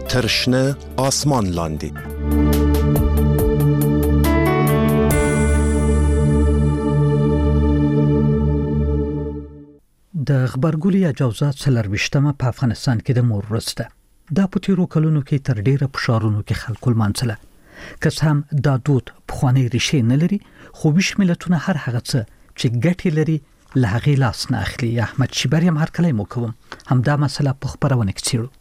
تر شنه آسمان لاندې. د غبرګولي اجازه څلرويشتمه په افغانستان کې د مور ورځ ده. دا په تیرو کلونو کې تر ډیره فشارونو کې خلکو لمانځله. که څه هم دا دود پخوانی ریښې نه لري، خو ویش ملتونه هر هغه څه چې ګټې لري له هغې لاس نه اخلي. احمد شیبر هم هرکلی مو کوم همدا مسله په خپرونه کې څیړو.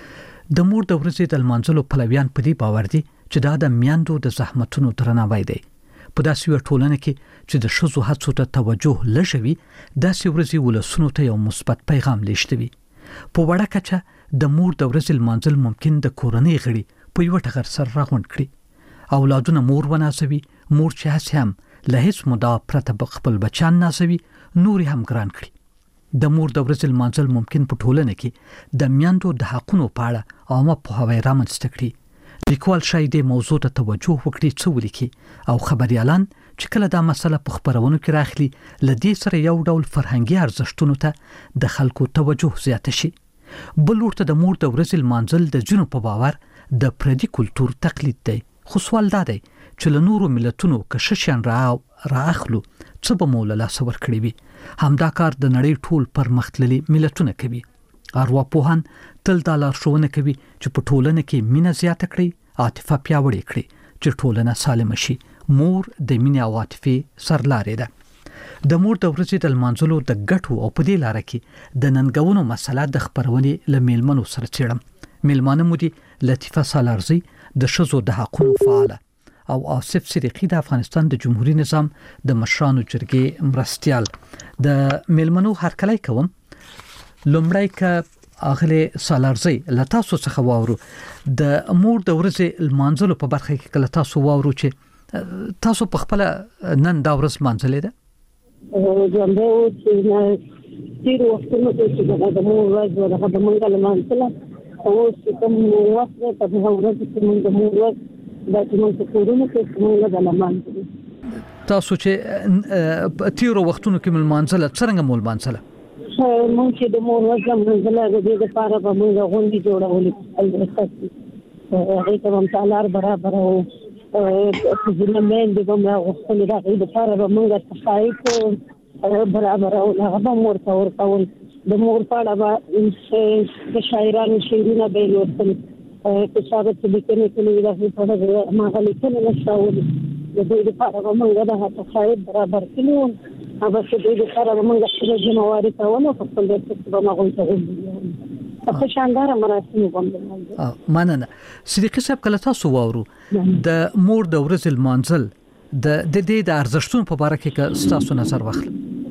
د مور د ورځې د لمانځلو پلویان په دې باور دي چې دا د میندو د زحمتونو درناوی دی. په داسې یو ټولنه کې چې د ښځو هڅو ته توجه لږ وي، داسې ورځې ولسونو ته یو مثبت پیغام لیږدوي. په وړه کچه د مور د ورځې لمانځل ممکن د کورنۍ غړي په یو ټغر سره راغونډ کړي. اولادونه مور ونازوي، مور چې هڅه هم له هیڅ مدعا پرته خپل بچیان نازوي، نور هم ګران کړي. د مور د ورځې لمانځل ممکن په ټولنه کې د میندو د حقونو په اړه عامه پوهاوی رامنځته کړي. لیکوال شاید د موضوع ته توجه وکړي، څه ولیکي، او خبريالان چې کله دا مسله په خبرونو کې راخلي، لدې سره یو ډول فرهنګي ارزښتونو ته د خلکو توجه زیات شي. بل ورته د مور د ورځې لمانځل د ځینو په باور د پردي کلتور تقلید دی. خو سوال دا دی چې له نورو ملتونو که ششان رااخلو څه به مو له لاسه ورکړي وي. همدا کار د نړۍ ټول پرمختللي ملتونه کوي. ارواپوهان تل دا لارښوونه کوي چې په ټولنه کې مینه زیاته کړي، عاطفه پیاوړې کړي چې ټولنه سالمه شي. مور د مینې او عاطفې سرلارې ده. د مور د ورځې د لمانځلو د ګټو او په دې لاره کې د ننګونو مسله د خبرونې له میلمنو سره څیړم. میلمانه مو دي لطیفه سالارزی د ښځو د حقونو فعاله او آصف صدیقی د افغانستان د جمهوریت نظام د مشرانو جرګې مرستیال. د میلمنو هرکلی کوم. لومړی که اغله سالارزی له تاسو څخه واورو د مور د ورځې لمانځلو په برخه کې کله تاسو واورو چې تاسو په خپل نن دا ورځ لمانځلې ده. جنبه او چې تیر وختونو کې چې د مور ورځ ورغه د منګل لمانځله او چې کوم وخت په هغه ورځ کې موږ د مور ورځ د کومو کورونو کې موږ د لمانځل. تاسو چې تیر وختونو کې لمانځله څنګه مول لمانځله؟ مونږ چې د مور ورځ لمانځله د دې لپاره به موږ غونډې جوړولې. هغه کوم تعالی برابر او په ځینې مېن د کومه وختونه د دې لپاره به موږ تخایف برابر او هغه مور ته ورکول. د مور په اړه به د شاعرانو شعرونه به لوستل، په څاګه چې لیکنې کوي د په اړه ما لیکنې نشاول. د دې لپاره به موږ د تخایف برابر کړو. هغه چې د دې لپاره به موږ خپل جمعواري کاوه په خپل د څه به موږ ته په شاندار مراسم باندې. مننه. صدیقی صاحب کله تاسو واورو د مور د ورځې لمانځل د دې د ارزښتونو په اړه کې تاسو نظر واخلئ.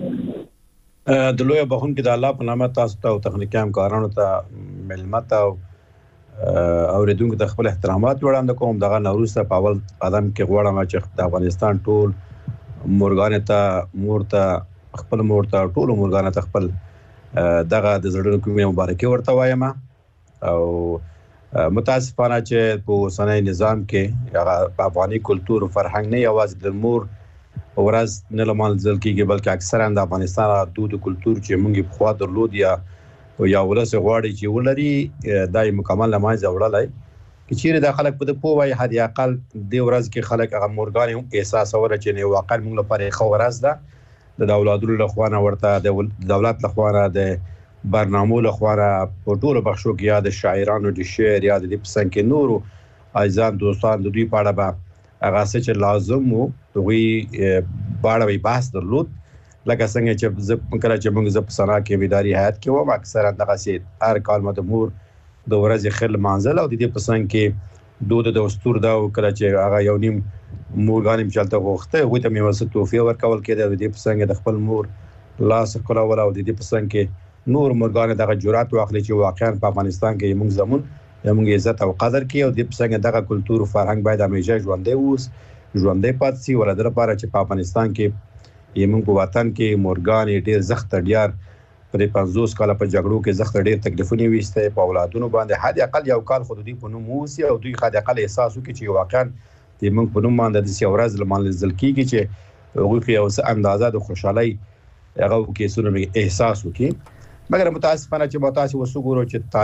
د لوی بخون کې د الله په نامه تاسو ته او تخنیکی همکارانو ته ملمت او اوریدونکو ته خپل احترامات وړاندې کوم. دغه نوروز ته په اول قدم کې غواړم چې د افغانستان ټول مورګان ته مور ته خپل مور ته ټول مورګان ته خپل دغه د زړونو کومه مبارکي ورته وایم. او متاسفانه چې په اوسنۍ نظام کې هغه افغاني کلتور او فرهنګ نه یوازې د مور ورځ نه لمانځل کیږي، بلکې اکثرا د افغانستان دود او کلتور چې موږ په خوا درلود یا ولس غواړي چې ولري دای مکمل لمانځه وړلای. چې د خلک په پوه وای هدي اقل د ورځ کې خلک هغه مورګان هم احساس اوره چې نه واقع موږ لپاره خو ورځ ده د اولادونو له خوانه ورته د دولت له خوانه د برنامو له خوانه په ټولو بخشو کې یا د شاعرانو د شعر یا د پسند کې نورو ایزان دوستان د دوی په اړه به هغه څه چې لازم وو دوی باندې بحث درلود. لکه څنګه چې کله چې موږ په سنا کې اداري هیئت کې وو اکثرا دغه سي هر کال مده مور د ورځې خل منځل او د دې پسند کې دود د دستور دا کله چې هغه یو نیم مورګانیم چلته وخته وي ته مې وسه توفیه ورکول کېده. د دې پسند د خپل مور لاس کول او د دې پسند کې نور مورګان دغه جرأت واخلي چې واقعا په افغانستان کې موږ زمون موږ عزت او قدر کې او د پسند دغه کلتور او فرهنګ باید همیشه ژوندۍ اوس ژوندۍ پاتې شي. ولادر لپاره چې په افغانستان کې موږ په وطن کې مورګان ډېر زخت ډیار په 50 کال په جګړو کې زخت ډېر تکلیفونه وسته په اولادونو باندې حد اقل یو کال خودي په نوم وسی او دوی حد اقل احساس وکړي چې واقعا د موږ په نوم باندې د سیورز لمانځل کیږي چې هغه کې اوس اندازه د خوشحالي هغه کې سونه احساس وکړي. مګر متاسفانه چې متاسف وسګورو چې طالب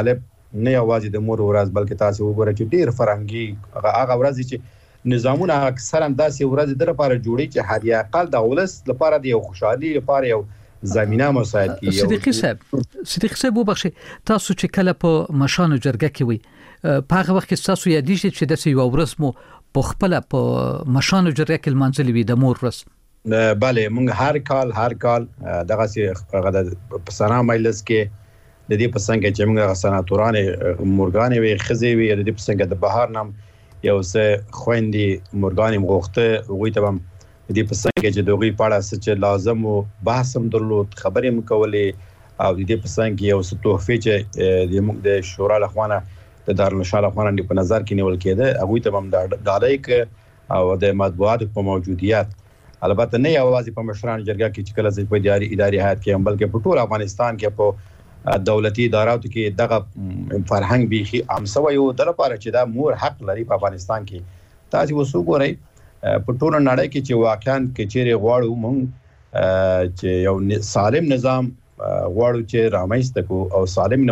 نه یوازې د مور ورځ بلکې تاسو وګورئ چې ډیر فرهنګي هغه ورځ چې نظامونه اکثرا داسې ورځ در لپاره جوړي چې هر اقل د ولس لپاره د خوشحالي لپاره یو زمينه مساعد کی. صدیقي صاحب وبخښي تاسو چې کله په مشانو جرګه کې وي په هغه وخت کې تاسو یادېږي چې د یو ورځ مو په خپل په مشانو جرګه کې منځلي وي د مور ورځ. بله موږ هر کال دغه هغه د سنا مجلس کې د دې پسنګ چې موږ سناتوران مورګان وي خزي وي د دې پسنګ د بهار نام یو څه خويندې مورګان مغوخته وي ته د دې پسنګ چې دوی پاړه چې لازم او بحثم درلود خبرې مکولې او د دې پسنګ یو څه توفیق چې د شورا لخوانه د دارالمشال لخوانه په نظر کې نیول کېده هغه ته هم د دالایک او د مطبوعات په موجودیت البته نه یوازې په مشران جرګه کې چې کله چې په اداري هیئت کې هم بلکې په ټول افغانستان کې په دولتي اداراتو کې دغه فرهنګ بيخي عامسوي او د لپاره چې دا مور حق لري په افغانستان کې تاسو وسوګورئ په ټول نړۍ کې چې واقعا کې چیرې غواړو مونږ چې یو سالم نظام غواړو چې رامنځته کو او سالم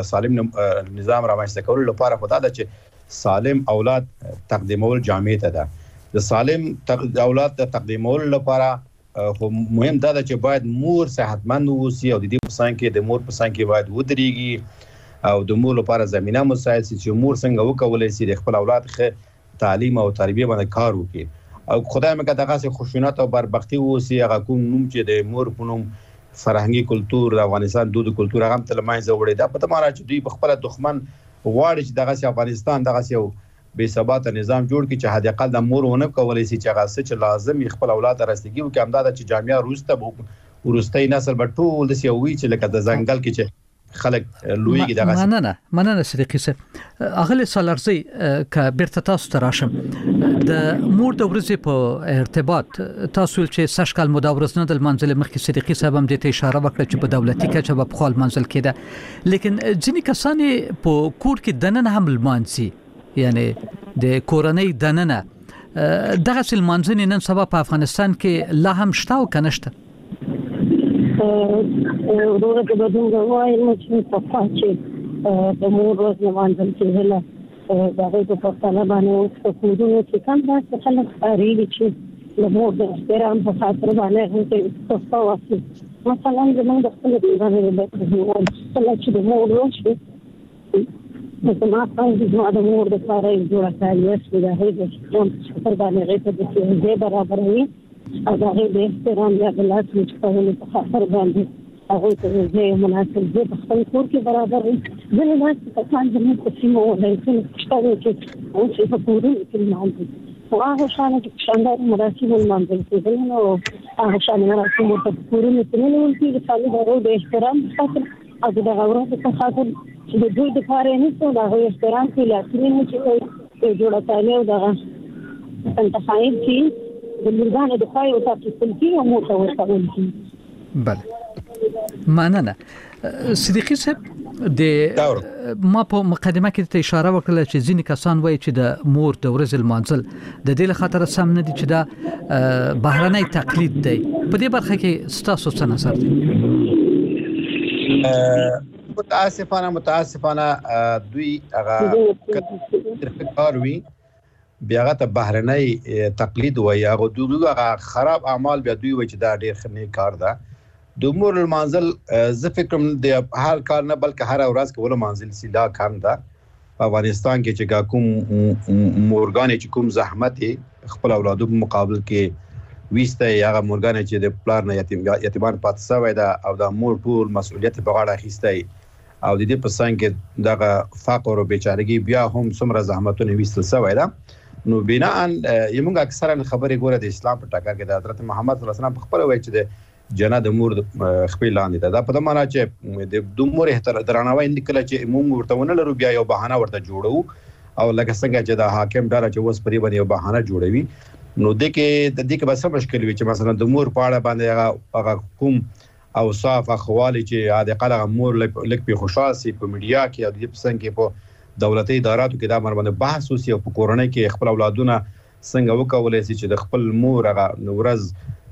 نظام رامنځته کول لپاره خدای دا چې سالم اولاد تقدیمول جامع ته ده د سالم اولاد تقدیمول لپاره خو مهم دا چې باید مور صحتمند ووسی او د دې پسان کې د مور پسان کې باید ودرېږي او د مور لپاره زمينه مساعد شي چې مور څنګه وکولای شي د خپل اولاد ښه تعلیم او تربیه باندې کار وکړي او خدای مکه دغه خوشونات او بربختی ووسی هغه کوم نوم چې د مور په نوم فرهنګي کلچر د افغانستان دود کلچر هغه تل ماینځ وړي دا په تماره چې دوی خپل دښمن غواړي چې دغه افغانستان دغه یو بے ثبات نظام جوړ کی چې حد اقل د مور ونه کولای شي چې هغه چې لازم خپل اولاد راستګي او کې امداد چې جامعه روسته ورستۍ نسل به ټول د سیوي چې لکه د ځنګل کې چې خلک لویږي دغه مننه صدیقي صاحب اغلی سالارزي ک بیرته تاسو تراشم د مور د ورځې په ارتباط تاسو چې سشکل مداورز نه د منځل مخکې صدیقي صاحب هم د اشاره وکړه چې په دولتي کچه په خپل منځل کېده لیکن ځینې کسان په کور کې دننه هم لمانځي یعنی د کورنۍ دننه دغه سلمانځنې نن سبا په افغانستان کې لا هم شته او کنهشته ورته د بدون غواړي چې په پاتې د مور ورځ نمانځل کېږي دا غوښتنه په پښتانه باندې او په کومو چې څنګه دا خلک اړیږي چې د مور د احترام په خاطر باندې هغه تاسو واسي مثلا زموږ د خپل ځوانانو د چې د مور ورځ ما څنګه د مور د لپاره جوړه کړې چې دا هیڅ څه باندې غوښتنه د دې برابرۍ او دا د احترام یا بلات چې په هغه په خاطر باندې هغه ته زه مناسب دي په خپل کور کې برابر ځینې ناس په څنګه زموږ په سیمه ولای چې شته چې او چې په کورونو کې مانځي او هغه شانه چې شاندار مراسم مانځي چې نو هغه شانه مراسم په کورونو کې نه ولې چې خالي د احترام خاطر او د غوړو په خاطر چې د دوی د کارې نه څو دا احترام کې لاسرین چې جوړه کړي او دا انتخاب چې د مرګانو د خای او تاسو کې او مو ته ورسول بله مننه صدیقي صاحب د ما په مقدمه کې ته اشاره وکړه چې ځینې کسان وایي چې د مور د ورځې لمانځل د دې لخاطر سم نه دي چې دا بهرنۍ تقلید دی په دې برخه کې ستاسو څه نظر دی؟ متاسفانه دوی هغه کاروي بیا هغه ته بهرنۍ تقلید وایي هغه دوی هغه خراب اعمال بیا دوی وایي چې دا ډېر ښه کار ده د مور المنزل زه فکر کوم د هر کار نه بلکې هر ورځ کې ول منزل سیلا کم ده په افغانستان کې چې کوم مورګان چې کوم زحمت خپل اولادو په مقابل کې وسته هغه مورګان چې د پلان یتیمان پاتې شوی ده او د مور ټول مسؤلیت په غاړه اخیستی او د دې په څنګ کې دغه فقر او بیچارګي بیا هم څومره زحمتونه وستل شوی ده نو بنا یمږ اکثرا خبرې ګوره د اسلام په ټاکا کې د حضرت محمد صلی الله علیه وسلم په خبره وایي چې د جنت د مور خپل لاندې ده دا په معنا چې د دومره احترام درناوی نکله چې موږ ورته ونه لرو بیا یو بهانه ورته جوړو او لکه څنګه چې د حاکم ډاره چې وس پرې باندې یو بهانه جوړوي نو د دې کې به څه مشکل وي چې مثلا د مور په اړه باندې هغه کوم او صاف اخوالي چې عادي قلغه مور لک په خوشاله سي په میډیا کې او د پسند کې په دولتي اداراتو کې دا باندې بحث وسی او په کورونی کې خپل اولادونه څنګه وکولای شي چې د خپل مور هغه ورځ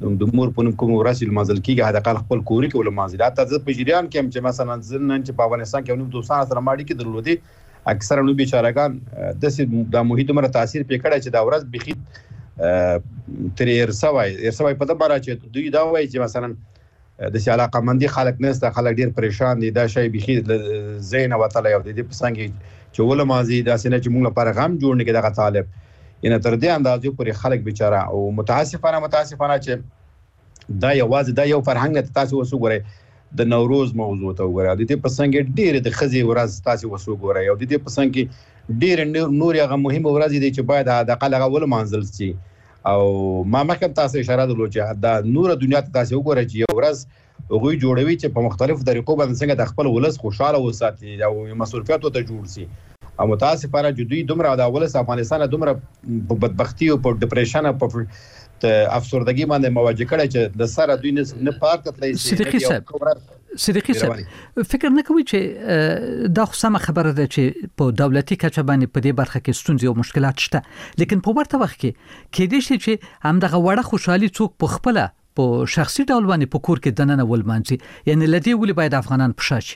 د مور په نوم کوم ورځ لمازل کیږي هدا قال خپل کوري کې ولمازل دا ته په جریان کې چې مثلا ځنن چې په افغانستان کې نو دوستان سره ماړي کې درلودي اکثره نو بیچارهګان د محیط مر تاثیر په کړه چې دا ورځ بخي تر ارسوي په دبره چې دوی دا وایي چې مثلا د علاقه مندي خلک نسته خلک ډیر پریشان دي دا شی بخي زین وتل یو د پسنګ چې ولمازي دا سینه چې موږ لپاره غم جوړ نه کړه طالب ینه تر دې اندازې پورې خلک بیچاره او متاسفانه چې دا یو فرهنګ تاسو وسوګورئ د نوروز موضوع ته وګورئ د دې پسنګ ډیر د خزي ورځ تاسو وسوګورئ او د دې پسنګ ډیر نور هغه مهمه ورځ دي چې باید د قلغه ول منزل سي او ما مخکې تاسو اشاره درلود چې دا نور دنیا ته تاسو وګورئ چې یو ورځ هغه جوړوي چې په مختلفو طریقو باندې څنګه د خپل ولس خوشاله وساتي او مسؤلیت ته جوړ سي او متاسفانه جدي دومره د ولس افغانستان دومره په بدبختی او په ډیپریشن او په افسردګي باندې مواجه کړي چې د سره دوی نه پارک تللی صدیقي صاحب فکر نه کوي چې دا خو سم خبره ده چې په دولتي کچه باندې په دې برخه کې ستونزې او مشکلات شته لیکن په ورته وخت کې دې شي چې هم دغه وړه خوشحالي څوک په خپل په شخصي ډول باندې په کور کې دننه ولمانځي یعنی لدی ولې باید افغانان پښاش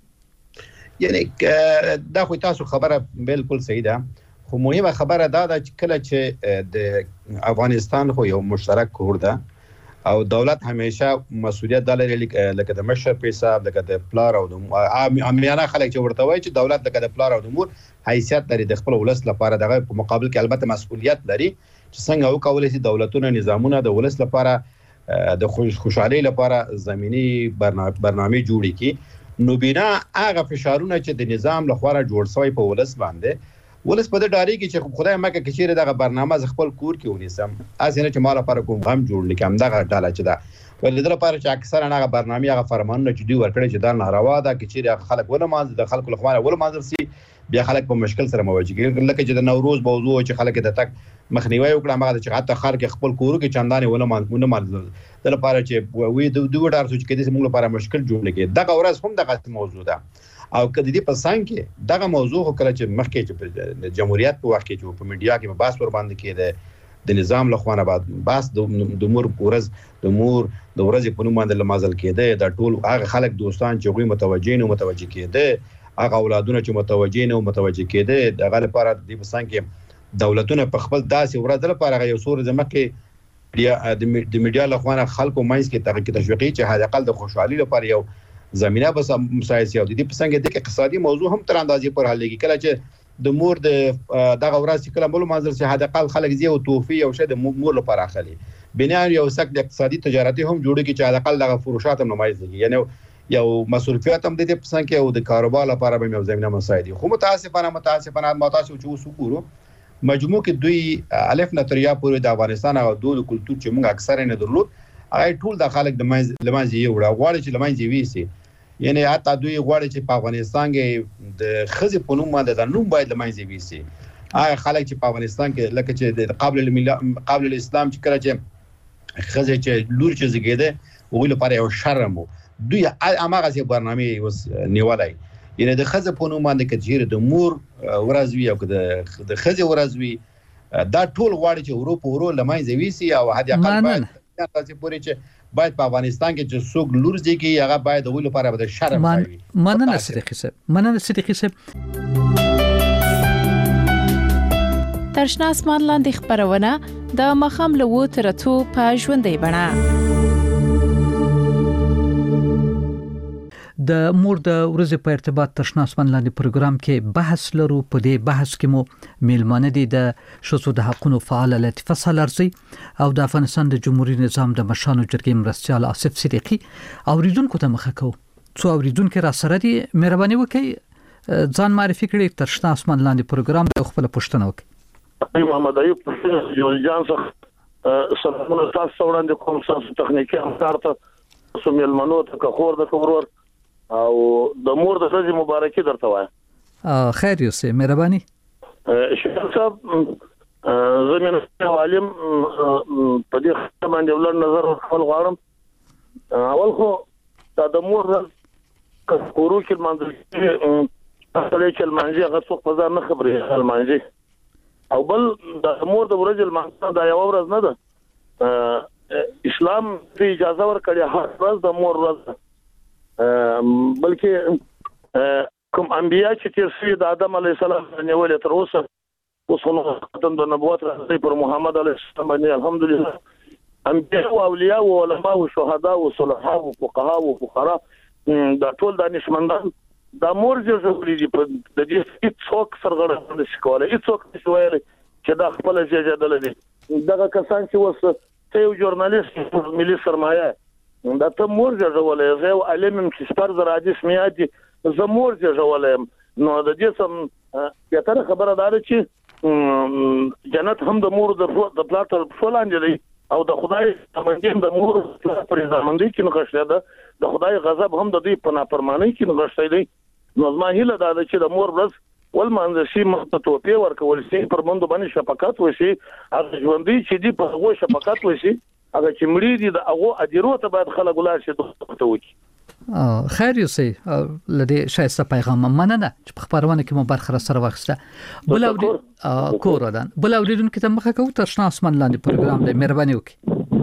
یعنی دا خو تاسو خبره بالکل صحیح ده خو مهمه خبره دا ده چې کله چې د افغانستان خو یو مشترک کور ده او دولت همیشه مسؤلیت دلري لکه د مشر په حساب لکه د پلار او د امیانه خلک چې ورته وایي چې دولت لکه د پلار او د مور حیثیت لري د خپل ولس لپاره دغه په مقابل کې البته مسؤلیت لري چې څنګه وکولای شي دولتونه نظامونه د ولس لپاره د خوشحالي لپاره زميني برنامه جوړي کی نو بنا هغه فشارونه چې د نظام لخوا جوړ شوی په ولس باندې ولس په دې ډاری کې چې خدای مکه کې چیرې دغه برنامه خپل کور کې ونیسم اسنه چې مال لپاره کوم غم جوړ لیکم دغه ډاله چې دا ولې د لپاره چې اکثر هغه برنامه هغه فرمانونه چې دوی ورکړي چې دا ناروا ده چې چیرې خلک ولمانځي د خلکو لخوا ولمانځي سي بیا خلک په مشکل سره مواجه کیږي لکه چې د نوروز موضوع چې خلک د تک مخنیوي وکړه هغه چې حتی خلک خپل کورو کې چندانې ولمانځي د لپاره چې وې دوه ډار سوچ کې د موږ لپاره مشکل جوړ لګي دغه ورځ هم دغه موضوع ده او کله دې په څنګه کې دغه موضوع کله چې مخکې چې د جمهوریت په وخت کې چې په میډیا کې بحث ور باندې کېده د نظام لخوا بعد بحث د مور ورځ د مور د ورځې په نوم باندې لمازل کېده د ټول هغه خلک دوستان چې غوي متوجه کېده هغه اولادونه چې متوجه کېده دغه لپاره د پسند کې دولتونه په خپل داسې ورځ لپاره یو سور زمکه د میډیا لخوا خلکو مینس کې تشویقي چې حد اقل د خوشحالي لپاره یو زمينه بس مسایسي او د دې پسنګ د اقتصادي موضوع هم تر اندازې پر حل لګي کله چې د مور د دغه ورځ کله مول منظر سي حد اقل خلک زی او توفي او شه د مور لپاره اخلي بنا یو سک د اقتصادي تجارتي هم جوړي کی چې حد اقل دغه فروشات هم نمایز لګي یعنی یو مسؤلیت هم د دې پسنګ کې او د کاروبار لپاره به یو زمينه مساعدي خو متاسفانه متاسو چې وسوکورو مجموع کې دوی الف نتریا پورې د افغانستان او د کلچر چې موږ اکثر نه درلود هغه ټول د خلک د لمانځي یو غواړي چې لمانځي ویسي یعنی حتی دوی غواړي چې په افغانستان کې د خزي په نوم باندې د نوم باید لمانځي ویسي هغه خلک چې په افغانستان کې لکه چې قبل الاسلام چې کله چې خزي چې لور چې زګیده وګړي لپاره یو شرم دوی هغه سي برنامه وس نیولای یعنی د خزي په نوم باندې کې د مور ورځوي او د خزي ورځوي دا ټول غواړي چې ورو لمانځي ویسي او هدي اقل باید تاسو پورې چې باید په افغانستان کې چې څوک لور ځي هغه باید د ویلو لپاره د شرم کوي مننه صدیقي صاحب ترشنا اسمان لاندې خبرونه د مخام له وترتو په ژوندې بڼه د مور د ورځې په ارتباط ترشنا اسمان لاندې پروګرام کې بحث لرو په دې بحث کې مو میلمانه دي د شذو د حقوقو فعال لطیفه سالارزی او د افغانستان د جمهوریت نظام د مشانو جرګې مرستيال آصف صدیقي اوریدونکو ته مخه کو څو اوریدونکو را سره دي مهرباني وکړئ ځان معرفي کړئ ترشنا اسمان لاندې پروګرام د خپل پوښتنه وکړئ محمد ایوب جوړجان څخه سلامونه تاسو وړاندې کوم تاسو تخنیکی همکار ته سومیلمنو ته خور د کورور او د مور د ورځې مبارکي درته وایم خیر یوسه مهرباني شیخ صاحب زمينه عالم په دې خبره باندې ولر نظر خپل غواړم اول خو د مور د کورو کې منځ اصلي چې المانجي هغه څوک په ځان نه خبري المانجي او بل د مور د ورځې المانجي دا یو ورځ نه ده اسلام ته اجازه ورکړي هر ورځ د مور ورځ بلکې کوم انبیا چې تیر شوي د آدم علی السلام نیولې تر اوسه وصلو ختم د نبوت راځي پر محمد علی السلام باندې الحمدلله انبیا او اولیاء او علما او شهدا او صلحاء او فقها او فقراء دا ټول دانشمندان دا مور جوړولې دي په د دې څوک سرغړونه نشي کولای هیڅوک نشي ویلي چې دا خپل ځای دي دغه کسان چې وسه ته یو ژورنالیست ملي سرمایه دا ته مور جوړولې زه علم چې سپر زراجس میادي زه مور جوړولم نو د دې سم یتر خبره ده چې جنت هم د مور د پلاتر فلان دی او د خدای تمنګین د مور پر ځامندې کې نغښته ده د خدای غضب هم د دې په نافرمانی کې نغښته دی نو ما هیله ده چې د مور ورځ ولمانځ شي متوپی ورکول شي پر مند باندې شفقت وشي هغه ژوندۍ چې دی په هغه شفقت وشي هغه چې مړي دي د هغه اجرو ته باید خلک ولر شي ته وکی خیر یوسي لدی شایسته پیغام مننه چې په خبرونه کې مو برخه سره واخسته بل کوردان بل اوریدونکو ته مخه کو تر شنه اسمان لاندې پروګرام دی مهرباني وکړئ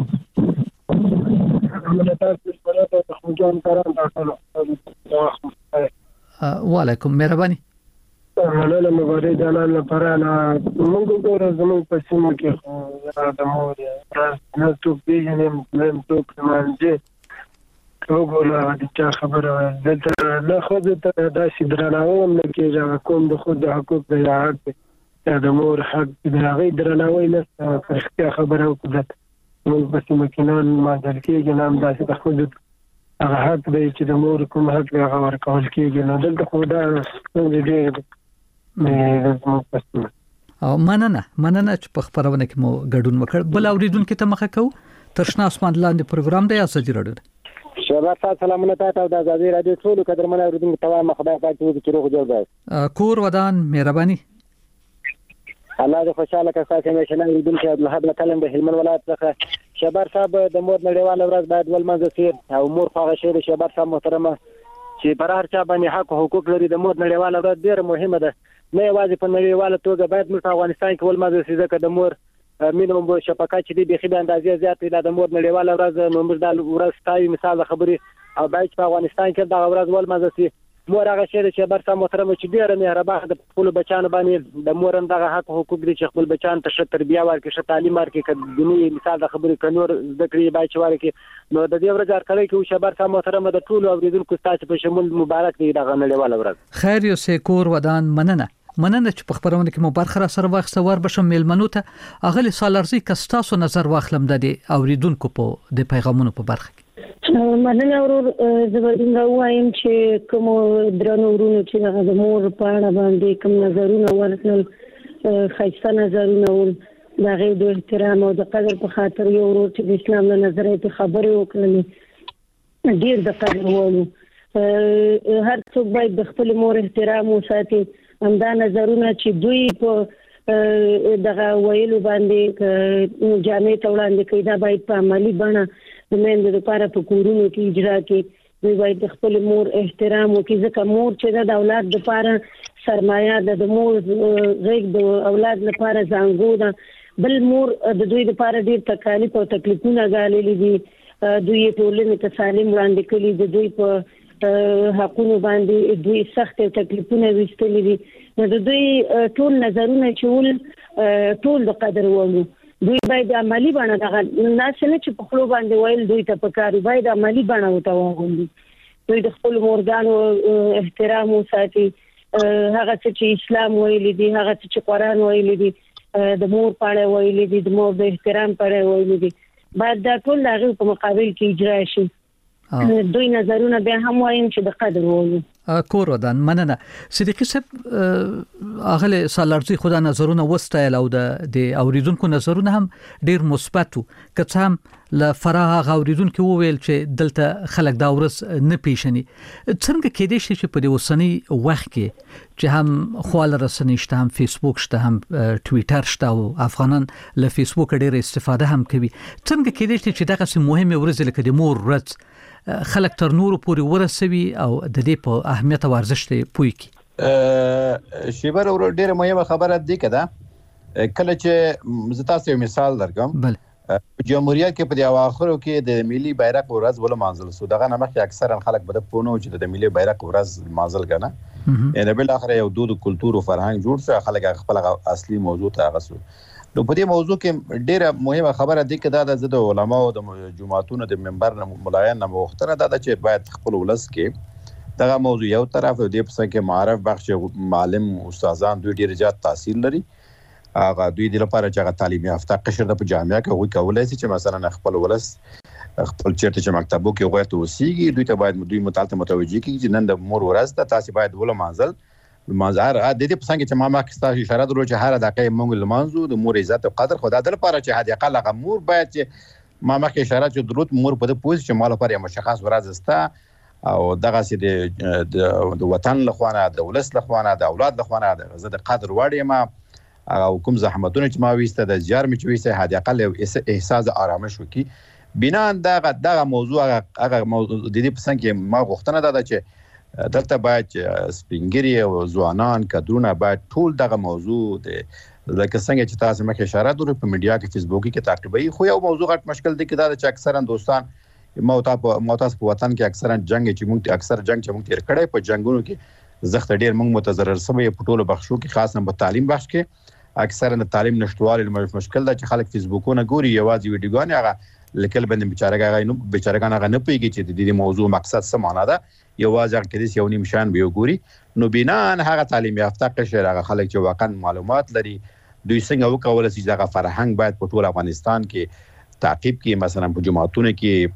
وعلیکم مهرباني مننه مبارک جانان لپاره موږ ګورو زموږ په سیمه کې خو د مور نه څوک پیژنم نه څوک مانځي وګوره د چا خبره دلته نه خو ته داسې درناوی هم نه کېږي کوم د خود د حقوق د حق د مور حق د هغې درناوی نه رښتیا خبره وکړه موږ په سیمه کې نه مانځل کېږي نه همداسې د خود هغه حق دی چې د مور کوم حق دی هغه ورکول کېږي نو دلته خو دا ستونزې ډېرې دي مننه چې په خبرونه کې مو ګډون وکړ بل اوریدونکو ته مخه کو تر شنه اسمان لاندې پروګرام دی اساجي راډیو شباب سلامونه تاسو د ازادي رادیو ټول قدرمن اوریدونکو ته وایم خدای پاک دې چې روغ جوړ وي کور ودان مهرباني الله دې خوشاله کړه چې مشنه اوریدونکو عبدالحق کلم د هلمند ولایت څخه شباب صاحب د مور نړیواله ورځ باید ولمانځل شي او مور هغه شی د شباب صاحب محترمه چې پر هر چا باندې حق او حقوق لري د مور نړیواله ورځ ډیره مهمه ده نه یوازې په نړیواله توګه باید موږ په افغانستان کې ولمانځل شي ځکه د مور مینوم به شفقت چې دی به خې اندازې زیات دی د مور نړیواله ورځ نو موږ د ورځ تای مثال خبري او باید په افغانستان کې د ورځ ولمانځل شي مور هغه شی چې برسه محترمه چې ډیره مهربانه د خپل بچانو باندې د مور دغه حق او حقوق دي چې خپل بچان ته ښه تربیه ورکړي ښه تعلیم ورکړي کدي مثال د خبرې کنور ذکرې باید ورکړي نو د دې ورځ کړي چې شبرسه محترمه د ټول اوریدونکو تاسو په شمول مبارک دی دغه نړیواله ورځ خیر یو سکور ودان مننه چې په خبرونه کې مو برخه سره واخسته ور بشم میلمنو ته اغلی سالارزي کستاسو نظر واخلم د اوریدونکو په د پیغامونو په برخه مننه ورور زبردین وایم چې کوم درنو ورونو چې د مور په اړه باندې کوم نظرونه ورکړل خاصه نظرونه ول د غي د احترام او د قدر په خاطر یو ورور چې د اسلام له نظریه ته خبرې وکړلې ډیر د قدر وولو هر څوک باید د خپل مور احترام وساتي همدا نظرونه چې دوی په دغه ویلو باندې جامع توړاندې کوي دا باید په عملی بڼه د مېندو لپاره په کورونو کې اجرا کړي دوی باید خپل مور احترام وکړي ځکه مور چې د اولاد لپاره سرمایه ده د مور غږ د اولاد لپاره زنګو ده بل مور د دوی لپاره ډیر تکالیف او تکلیفونه غالي دي دوی ټولنې ته سالم وړاندې کړي د دوی په حقونو باندې دوی سخت تکلیفونه وستلي دي نو د دوی ټول نظرونه چول ټول د قدر وولو دوی باید عملی باندې دغه ناس نه چې په خپل باندې وایل دوی ته پکاري باید عملی باندې وته وغوندي دوی د خپل مورګانو احترام وساتي هغه چې اسلام ویل دي هغه چې قرآن ویل دي د مور پاړه ویل دي د مور د احترام پاړه ویل دي باید دا ټول هغه په مقابل کې اجرا شي دوی نظرونه به هم وایم چې د قدر وولو کور ودان مننه صدیقی صاحب اغله سالارزي خدا نظرونه وستایل او د اوریدونکو نظرونه هم ډیر مثبت که څه هم ل فراغ اوریدونکو وویل چې دلته خلک دا ورس نه پیښني څنګه کېدې شي چې په اوسنی وخت کې چې هم خپل رسنۍ شته هم فیسبوک شته هم ټوئیټر شته او افغانان له فیسبوک ډیر استفاده هم کوي څنګه کېدې شي چې دغه مهمه ورځ لکه د مور ورځ خلک تر نورو پورې ورسوي او د دې په اهمیت او ارزښت پوي کی شیبر ور ډیره مهمه خبره دی کده کله چې زه تاسو یو مثال درکم جمهوریت کې په اواخرو کې د ملي بیرغ ورځ ولمانځل سو دغه نامه کې اکثرا خلک به په نو چې د ملي بیرغ ورځ مانځل کنه یعنی بل اخر یو دود کلچر او فرهنګ جوړ څه خلک خپل اصلي موضوع ته غسو نو په دې موضوع کې ډیره مهمه خبره ده کې د علماء او د جماعتونو د منبر ملایان نه مختره ده چې باید خپل ولس کې دغه موضوع یو طرف دی په څیر کې معرف بخش معلم استادان دوی ډیر زیات تاثیر لري هغه دوی د لپاره چې هغه تعلیم یافته قشر د جامعه کې وي کولای شي چې مثلا خپل ولس خپل چیرته چې مکتبو کې غوښته وسیږي دوی ته باید دوی مطالعه متوجي کیږي چې نن د مور ورځ ته تاسو باید ولمانځل مازار د دې په څنګه چې ما ماکسته اشاره درو چې هر دقیقه مونږ لمانځو د مور عزت او قدر خدای د لپاره چې هدي اقل هغه مور باید چې ما ماکه اشاره چې درود مور په دې پوز چې مال لپاره مشخص ورځ استه او دغه سي د وطن لخوانه د ولس لخوانه د اولاد لخوانه د زه د قدر وړم او کوم زحمتونه چې ما وسته د زیار می چې وسته هدي اقل احساس آرامش وکي بنا دغه موضوع هغه موضوع د دې په څنګه ما غوښتنه ده چې دلته باید سپینګری او ځوانان کډونه باید ټول دغه موضوع د لکه څنګه چې تاسو مخه اشاره درو په میډیا کې فیسبوک کې تعقیبي خو یو موضوع غټ مشکل دی کې دا چې اکثرا دوستان موتاس په وطن کې اکثرا جنگ چې موږ اکثر جنگ چې موږ تیر کړی په جنگونو کې زخت ډیر موږ متضرر سوي په ټولو بخشو کې خاصه په تعلیم بخش کې اکثرا د تعلیم نشټوالي مشکل ده چې خلک فیسبوکونه ګوري یوازې ویډیوګانې هغه لیکل باندې بیچارهګان هغه نه پیږي چې د دې موضوع مقصد څه معنا ده یوازې هغه کې یو نیم شان به وګوري نو بنا هغه تعلیم یافته قشر هغه خلک چې واقعا معلومات لري دوی څنګه وکولای شي چې هغه فرهنګ باید په ټول افغانستان کې تعقیب کې مثلا په جماعتونو کې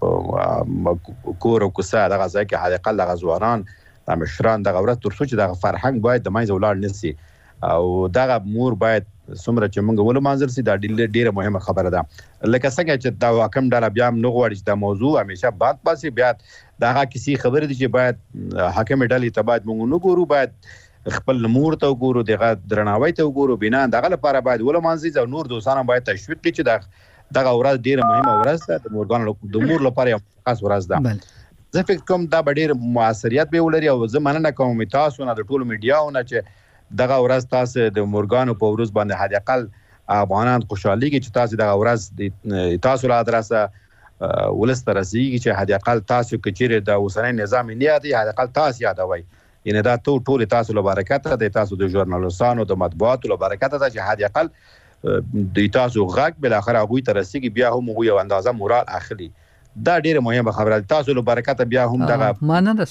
په کور او کوسه دغه ځای کې حداقل دغه ځوانان د مشران دغه ورته ترڅو چې دغه فرهنګ باید د مایز ولار نسی او دغه مور باید سمره چې موږ ولمانځل سي دا ډیره مهمه خبره ده لکه څنګه چې دا حکم ډاله بیا نو غواړي چې دا موضوع همیشه بعد پاسي بیا دا کسی خبره دي چې باید حکم ډاله ته باید موږ نو ګورو باید خپل مور ته وګورو دغه درناوی ته وګورو بنا دغه لپاره باید ولمانځي او نور دوستانه باید تشویق کړي چې دغه ورځ ډیره مهمه ورځ ده د مورګان د مور لپاره خاص ورځ ده زه فکر کوم دا ډیر موثریت به ولري او زه مننه کوم تاسو نه د ټولو میډیاونه چې دغه ورځ تاسو د مورګانو په ورځ باندې هدي اقل افغانان خوشحالي کې چې تاسو دغه ورځ تاسو له ادرسه ولست رسیږي چې هدي اقل تاسو کچېره د اوسنۍ نظام نه یادي هدي اقل تاسو یادوي یعنی دا ټول تاسو له برکت ده تاسو د ژورنالستانو د مطبوعاتو له برکت ده چې هدي اقل د تاسو غږ بل اخر هغه ته رسیږي بیا هم یو اندازه مورال اخلي دا ډیره مهمه خبره تاسو له برکت بیا هم دغه ماننه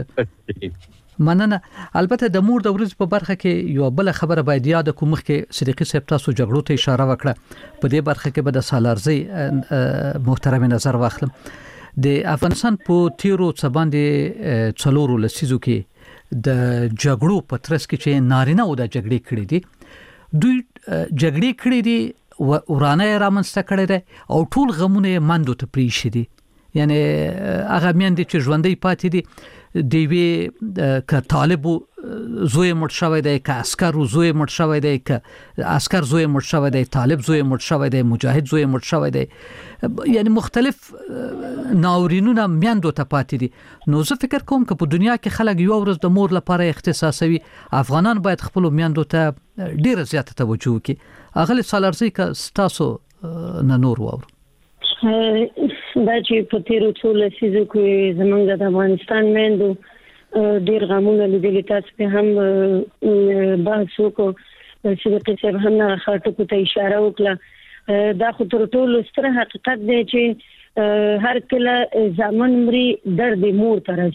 سره مننه البته د مور د ورځ په برخه کې یو بل خبره باید یاد کوم کې صدیقي صاحب تاسو جګړو ته اشاره وکړه په دې برخه کې به د سالارزي محترم نظر واخلم د افغانستان په تیرو څباندې څلورو لسیزو کې د جګړو په ترڅ کې چې نارینه او د جګړې کړې دي دوی جګړې کړې دي ورانه رامنځته کړې ده او ټول غمونه مندو ته پریښې دي یعنی هغه میندې چې ژوندۍ پاتې دي دیوی ک طالب زوی مړ شوی دی ک عسكر زوی مړ شوی دی ک عسكر زوی مړ شوی دی طالب زوی مړ شوی دی مجاهد زوی مړ شوی دی یعنی مختلف ناورینونه میندو ته پاتې دي نو زه فکر کوم ک په دنیا کې خلک یو ورځ د مور لپاره اختصاصوي افغانان باید خپل میندو ته ډیره زیاته توجه وکړي اغلی سالارزي ک تاسو نه نور وور دا چې په تیرو څو لسیزو کې زمونږ د افغانستان میندو ډیر غمونه لیدلي تاسو په هم بحث وکړو چې صاحب هم خاطر ته اشاره وکړه دا خو تر ټولو ستر حقیقت دی چې هر کله ځامن مري درد مور ته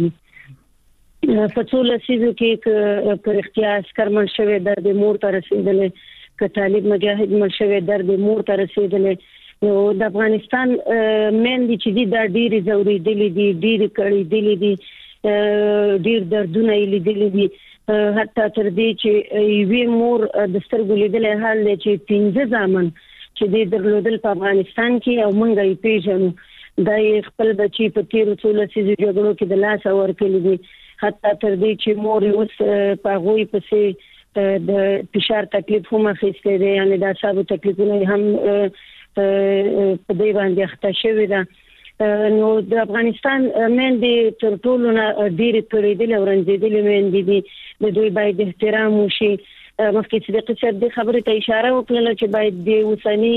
رسیږي په څو لسیزو کې پر اختیار عسكر مړ شوی درد مور ته رسیدلې ک طالب مجاهد مړ شوی درد مور ته رسیدلې نو د افغانستان مېندې چې دي دا ډېری زورېدلې دي ډېری کړېدلې دي ډېر دردونه یې لیدلي دي حتی تر دې چې یوې مور د سترګو لیدلی حال دی چې 15 زامن چې دې درلودل په افغانستان کې او موږ یې پیژنو دا یې خپل بچي په تیرو څو لسیزو جګړو کې د لاسه ورکړي دي حتی تر دې چې مور یې اوس په هغوی پسې د فشار تکلیف هم اخیستی دی یعنې د اعصابو تکلیفونه هم په دې باندې اخته شوې ده نو د افغانستان مېندې تر ټولو نه ډېرې کړېدلې او رنځېدلې مېندې دي د دوی باید احترام وشي مخکې صدیقي صاحب دې خبرې ته اشاره وکړله چې باید د اوسني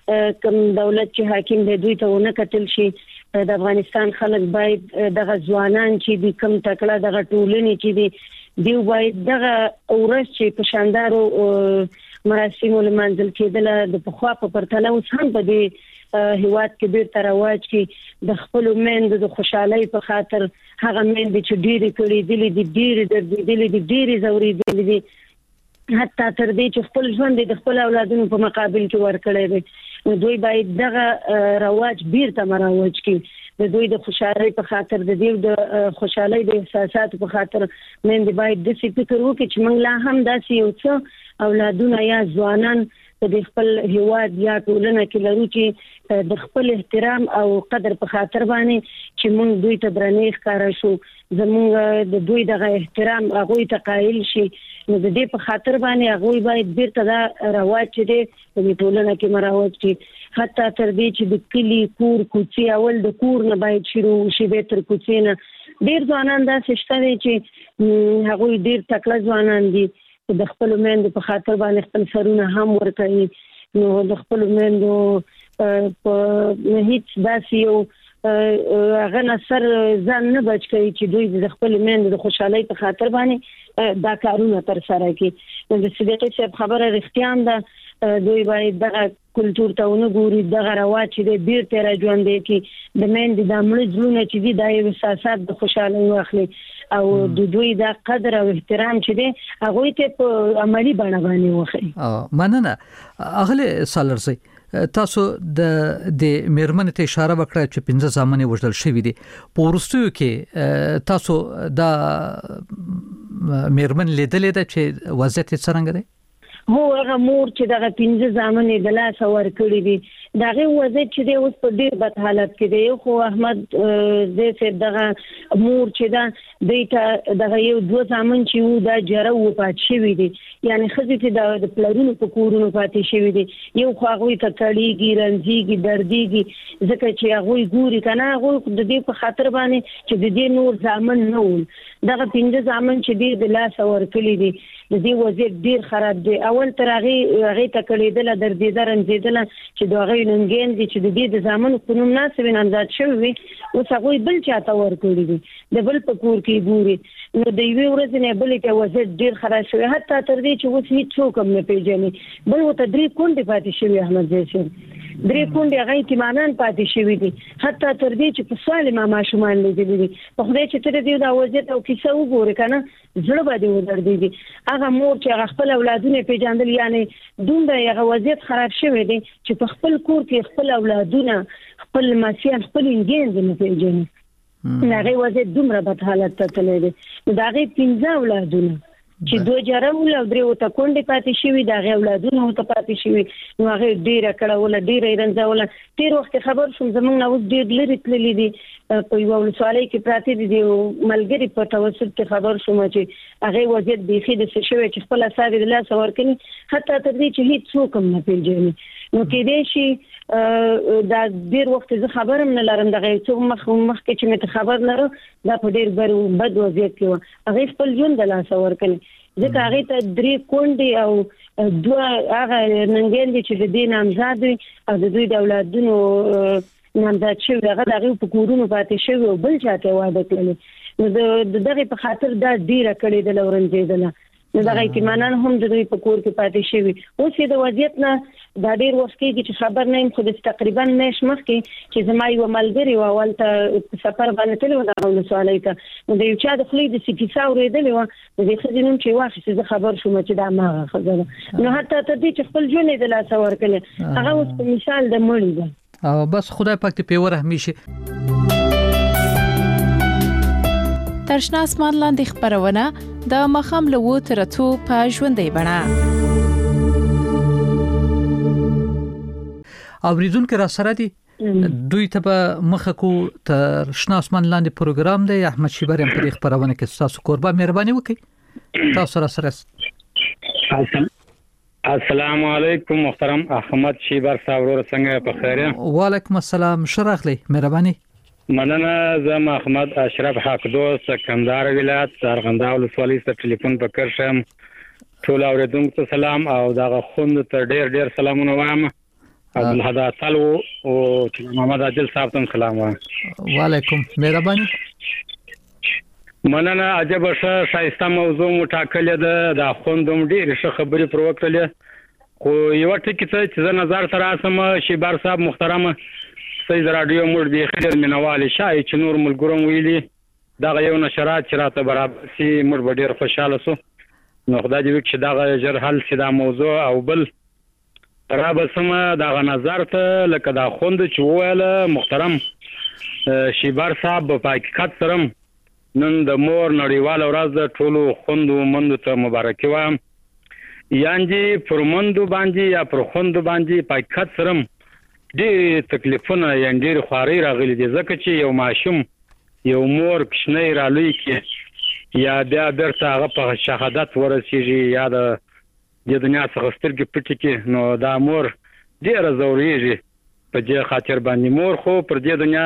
کوم دولت چې حاکم دی دوی ته ونه کتل شي د افغانستان خلک باید دغه ځوانان چې د کم تکړه دغه ټولنې چې دی باید دغه اورس چې په شاندارو مراسمو لمانځل کېدل د پخوا په پرتله اوس هم په دې هیواد کې ډېر ترواج کې د خپل مند د خوشحالي په خاطر هغه مند چې ډېری کړي ډېری زوري دي حتی تر دې چې خپل ژوند د خپل اولادونو په مقابل کې ورکړي دي نو دوی باید دغه رواج بیرته مروج کړي د دوی د خوشحالي په خاطر د دې د خوشحالي د احساساتو په خاطر مند باید د څه فکر وکړي چې موږ لا هم داسې یو څه اولادونه یا ځوانان د خپل هیواد یا ټولنه کې لرو چې د خپل احترام او قدر په خاطر باندې چې موږ دوی ته درنې ښکارا شو زموږ د دوی دغه احترام هغه ته قایل شي نو د دې په خاطر باندې هغه باید بیرته دا رواج دي په ټولنه کې مراوج شي حتی تر دې چې د کلی کور کوڅې اول د کور نه باید شروع شي به تر کوڅې نه ډیر ځوانان دا شته چې هغه ډیر تکړه ځوانان دي د خپل مند په خاطر باندې خپل سرونه هم ورکړي نو د خپل مندو په هیڅ داسې یو هغه نصر ځان نه بچ کوي چې دوی د خپل مند د خوشحالي په خاطر باندې دا کارونه تر سره کوي نو د صدیقي صاحب خبره رښتیا هم ده دوی باید دغه کلچر ته ونګوري دغه رواج چې بیرته را ژوندې کی د مند د مړ ژوند چې دی د احساسات د خوشحالي واخلي او د دوی د قدر او احترام چې دی هغه ته په عملی بڼه باندې وخی مننه اغله سالرزي تاسو د میرمن ته اشاره وکړه چې 15 ځامنې وژل شوې دي په ورستیو کې تاسو دا میرمن لیدلې ده چې وضعیت څنګه دی هو هغه مور چې دغه 15 ځامنې د لاس ور کړې دي دغه وضعیت چې دی اوس په ډیر بد حالت کې دی خو احمد دې دغه مور چې دا دیته دغه یو 2 ځامن چې وو دا جره و پات شوی دي یعنی خزي چې د پلرونو په کورونو پاتې شوی دي یو خو هغه ته کړيږي رنځيږي درديږي ځکه چې هغه ګوري کنه هغه د دې په خاطر باندې چې د دې نور ځامن نه ول دغه 15 ځامن چې دی د لاس ور کړی دي د دې وضعیت ډیر خراب دی اول تر هغه تکلیدل دردیدل رنځیدل چې دغه ننګین دي چې د دې د ځامن په نوم ناسب نامزاد شوی او هغه بل چاته ور کړی دي د بل په کور کې ګوري نو د یوې ورځې نه بلې ته وضعیت ډیر خراب شوی حتی تر دې چې اوس هیڅ څوک هم نه پیژني بل وته درې کونډې پاتې شوی احمد زیشن درې کونډې هغه ایتمانان پاتې شوی دي حتی تر دې چې په سوال ما ماشومان لیدلي دي په خدای چې تر دې دا وضعیت او کیسه وګوري کنه زړه باندې ودرېږي هغه مور چې خپل اولادونه پیژندل یعنی دومره هغه وضعیت خراب شوی دی چې په خپل کور کې خپل اولادونه خپل ماسیان خپل انګین نه پیژني هغه وضعیت دومره بد حالت ته تللی دی دا هغه 15 اولادونه چې دوه جره ول او درې وته کونډې پاتې شوی دا غي اولادونه وته پاتې شوی نو هغه ډیره کړه ول ډیره رنځول تیر وخت خبر شوم زمونږ نو ډیر لري تللی دي په یو ولسوالۍ کې پراته دي ملګری په توسط کې خبر شوم چې هغه وضعیت بيخي د څه شوی چې خپل اثر د لاس ورکړي حتی تر دې چې هیڅ څوک هم نه پیژني نو کې دې شي دا ډیر وخت زه خبرم نه لرم دغه څو مخ کې چې مې خبر لرم دا په ډیر بد وضعیت کې هغه خپل ژوند د لاس ورکړي ځکه هغه ته درې کونډې او دوه هغه ننګین دي چې د دې نامزاد وي او د دوی د اولادونو نامزاد شوی هغه دغه په کورونو پاتې شوی او بل چاته واده کړی نو دغه په خاطر دا ډیره کړې د لورنځیدله نو دغه ایتمانان هم د دوی په کور کې پاتې شوی اوس یې د وضعیت نه دا ډیر وخت کې چې خبر نه یم خو د تقریبا مېش مخکې چې زما یو ملګری و اول ته سفر باندې تللی و د ولسوالۍ ته نو د یو چا د خولې د سکیسا اورېدلې وه د دې ښځې نوم چې واخیست زه خبر شوم چې دا هماغه ښځه ده نو حتی تر دې چې خپل ژوند یې د لاسه ورکړی هغه اوس په مثال د مړي ده او بس خدای پاک دې په ورحمي شي ترشنا اسمان لاندې خبرونه د مخام له و تر اتو په ژوندۍ بڼه اوریدونکو را سره دي دوی ته په مخه کو ترشنا اسمان لاندې پروګرام دی احمد شیبر هم په خبرونه کې تاسو قربان مهرباني وکړئ تاسو را سره السلام علیکم محترم احمد شیبر صاحب ورو څنګه په خیره وعلیکم السلام شرخلی مهرباني مننه زم احمد اشرف حق دوست کندهار ولایت ارغنداو ولسوالۍ ته ټلیفون پکړ شم ټول اوریدونکو ته سلام او دغه خوند ته ډیر ډیر سلامونه وایم عبدالحد اصل او محمد عادل صاحب ته سلام وایم. وعلیکم مهرباني. مننه. عجب شایسته موضوع مو ټاکلې ده. د خوندوم ډېر ښه خبرې پر وکړلې خو یو ټکی څه چې نظر تر اسمه شیبار صاحب محترم سید رادیو موږ به خیر منوال شای چې نور ملګرو ویلي دا یو نشرات چې راته برابر سي موږ به ډېر خوشاله سو. نو خدای دې وکړي دا جر حل سي دا موضوع او بل را بسمه دا نظر ته لکه دا خوند چې ویل محترم شیبار صاحب په حقیقت سره نن د مور نړیوال ورځ د ټولو خوندو مندو ته مبارکي وایم. یانجی پر مندو باندې یا پر خوندو باندې په حقیقت سره ډېر تکلیفونه یا ډېر خواري راغلي دي ځکه چې یو ماشوم یو مور کښنه را لوي کې یا بیا برته هغه په شهادت ورسیږي یا د دنیا څخه سترګې پټې کې نو دا مور ډېره ضروري په دې خاطر باندې مور خو پر دې دنیا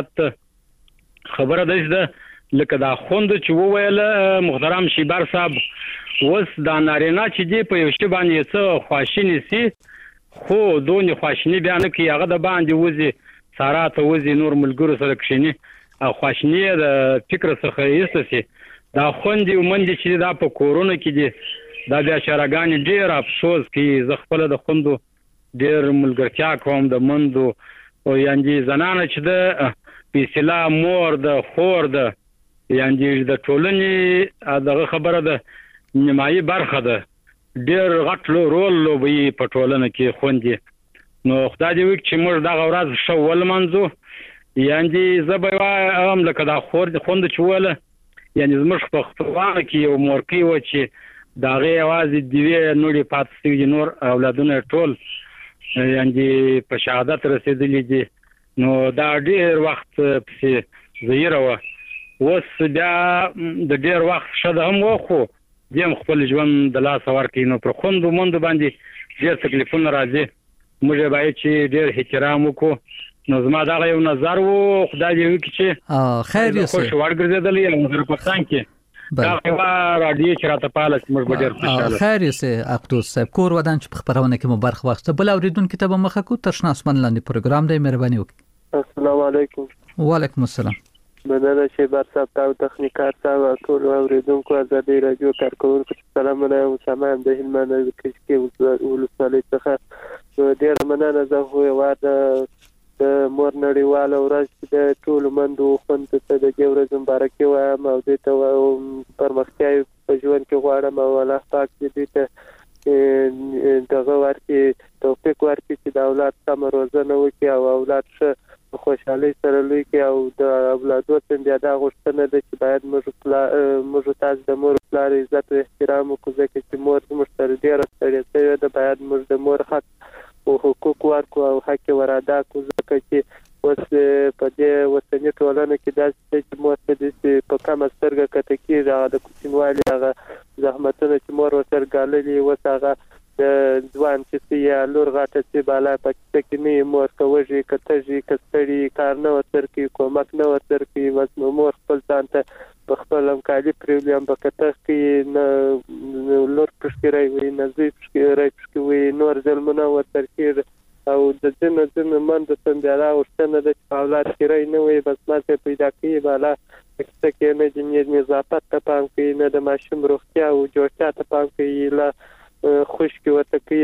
جنت خبره ده لکه دا خوند چې وویل محترم شیبار صاحب وس دا نارینه چې دی په یو شی باندې څه خواشینی سي خو دونی خواشینی بیان کوي هغه د باندې وځي سارا ته وځي نور ملګرو سره کښینی او خواشینی د فکر څخه ایست سي دا خوند یو مند چې دا په کورونا کې دی دا بیا شرګان ډیر افسوس کوي ز خپل د خوندو ډیر ملګرتیا کوم د مندو او یانجی زنانه چې د پیسلا مور د خور د یانجی د ټولنې دغه خبره ده نیمایي برخه ده ډیر غټ رول لوبي په ټولنه کې خوندي. نو خدای دې وکړي چې موږ دا ورځ شو ولمنځو یانجی زبېوا هم لکه دا خور خوند چوله یعنی زموږ په خپلوانه کې یو مورکی و چې دا غي आवाज دی نوري پاتې نور اولادونه ټول یانجی په شهادت رسیدلې دي. نو دا ډیر وخت په زیره و وس بیا د ډیر وخت شته هم وخو دیم خپل ژوند د لاس ورکې نو پر خوند مند باندې ډیر تکلیفونه راځي موږ باید چې ډیر احترام وکړو. نو زما دا یو نظر وو خدای دې وکړي چې خیر یې خوش ورګرځېدلې نظر پښتون کې دا رادیو چې راته پاله موږ به ډیر خوشاله. خیر یې اقدوس صاحب کور ودان چې په خبرونه کې مو برخه واخسته بل اوریدونکو ته به مخه کو ترشنا اسمان لاندې پروګرام دی مهرباني وکړئ. السلام علیکم. وعلیکم السلام. مننه شیبار صاحب تاسو تخنیکار صاحب ټول اوریدونکو ازادي رادیو کارکونکو سلامونه او سلام د هلمند کې ولسوالۍ څخه ډیر مننه زه خو واده د مور نړیوال ورځ د ټول مندو خوند ته د ورځ مبارکي وایم او د ته پرمختیا په ژوند کې غواړم او الله پاک دې ته دغه ورکړي توفیق ورکړي چې د اولاد سم روزنه وکړي او اولاد ښه خوشحالي سره لوي کې او د اولادو څخه دا غوښتنه ده چې باید موږ تاسو د مور پلار عزت او احترام وکړو ځکه چې مور زموږ سره ډیره ستړې شوې ده باید موږ د مور حق او حقوق ورکړو او حق ور ادا کړو ځکه چې اوس په دې وطني ټولنه کې داسې چې مور ته په کومه سترګه کته کېږي د کوچنیوالي هغه زحمتونه چې مور ورسره ګاللي اوس هغه د ځوان چې یا لور غاټه چې بالا پکې کې نه مور کوي کتهږي کستړي کار نه ورتر کې کومک نه ورتر کې وس مور خپل ځان ته په خپل امکاني پریولیام په کته کې نه لور پښکرای وي نه زی پښکرای وي نور ځلمنه ورتر کې او د دې من د سندرا ورته د اولاد کړی نه وي بس ماته پیدا کوي بالا پکې کې نه د نظافت ته پام کوي نه د ماشوم روغتیا او جوړتیا ته پام کوي لا خوشکی وته کوي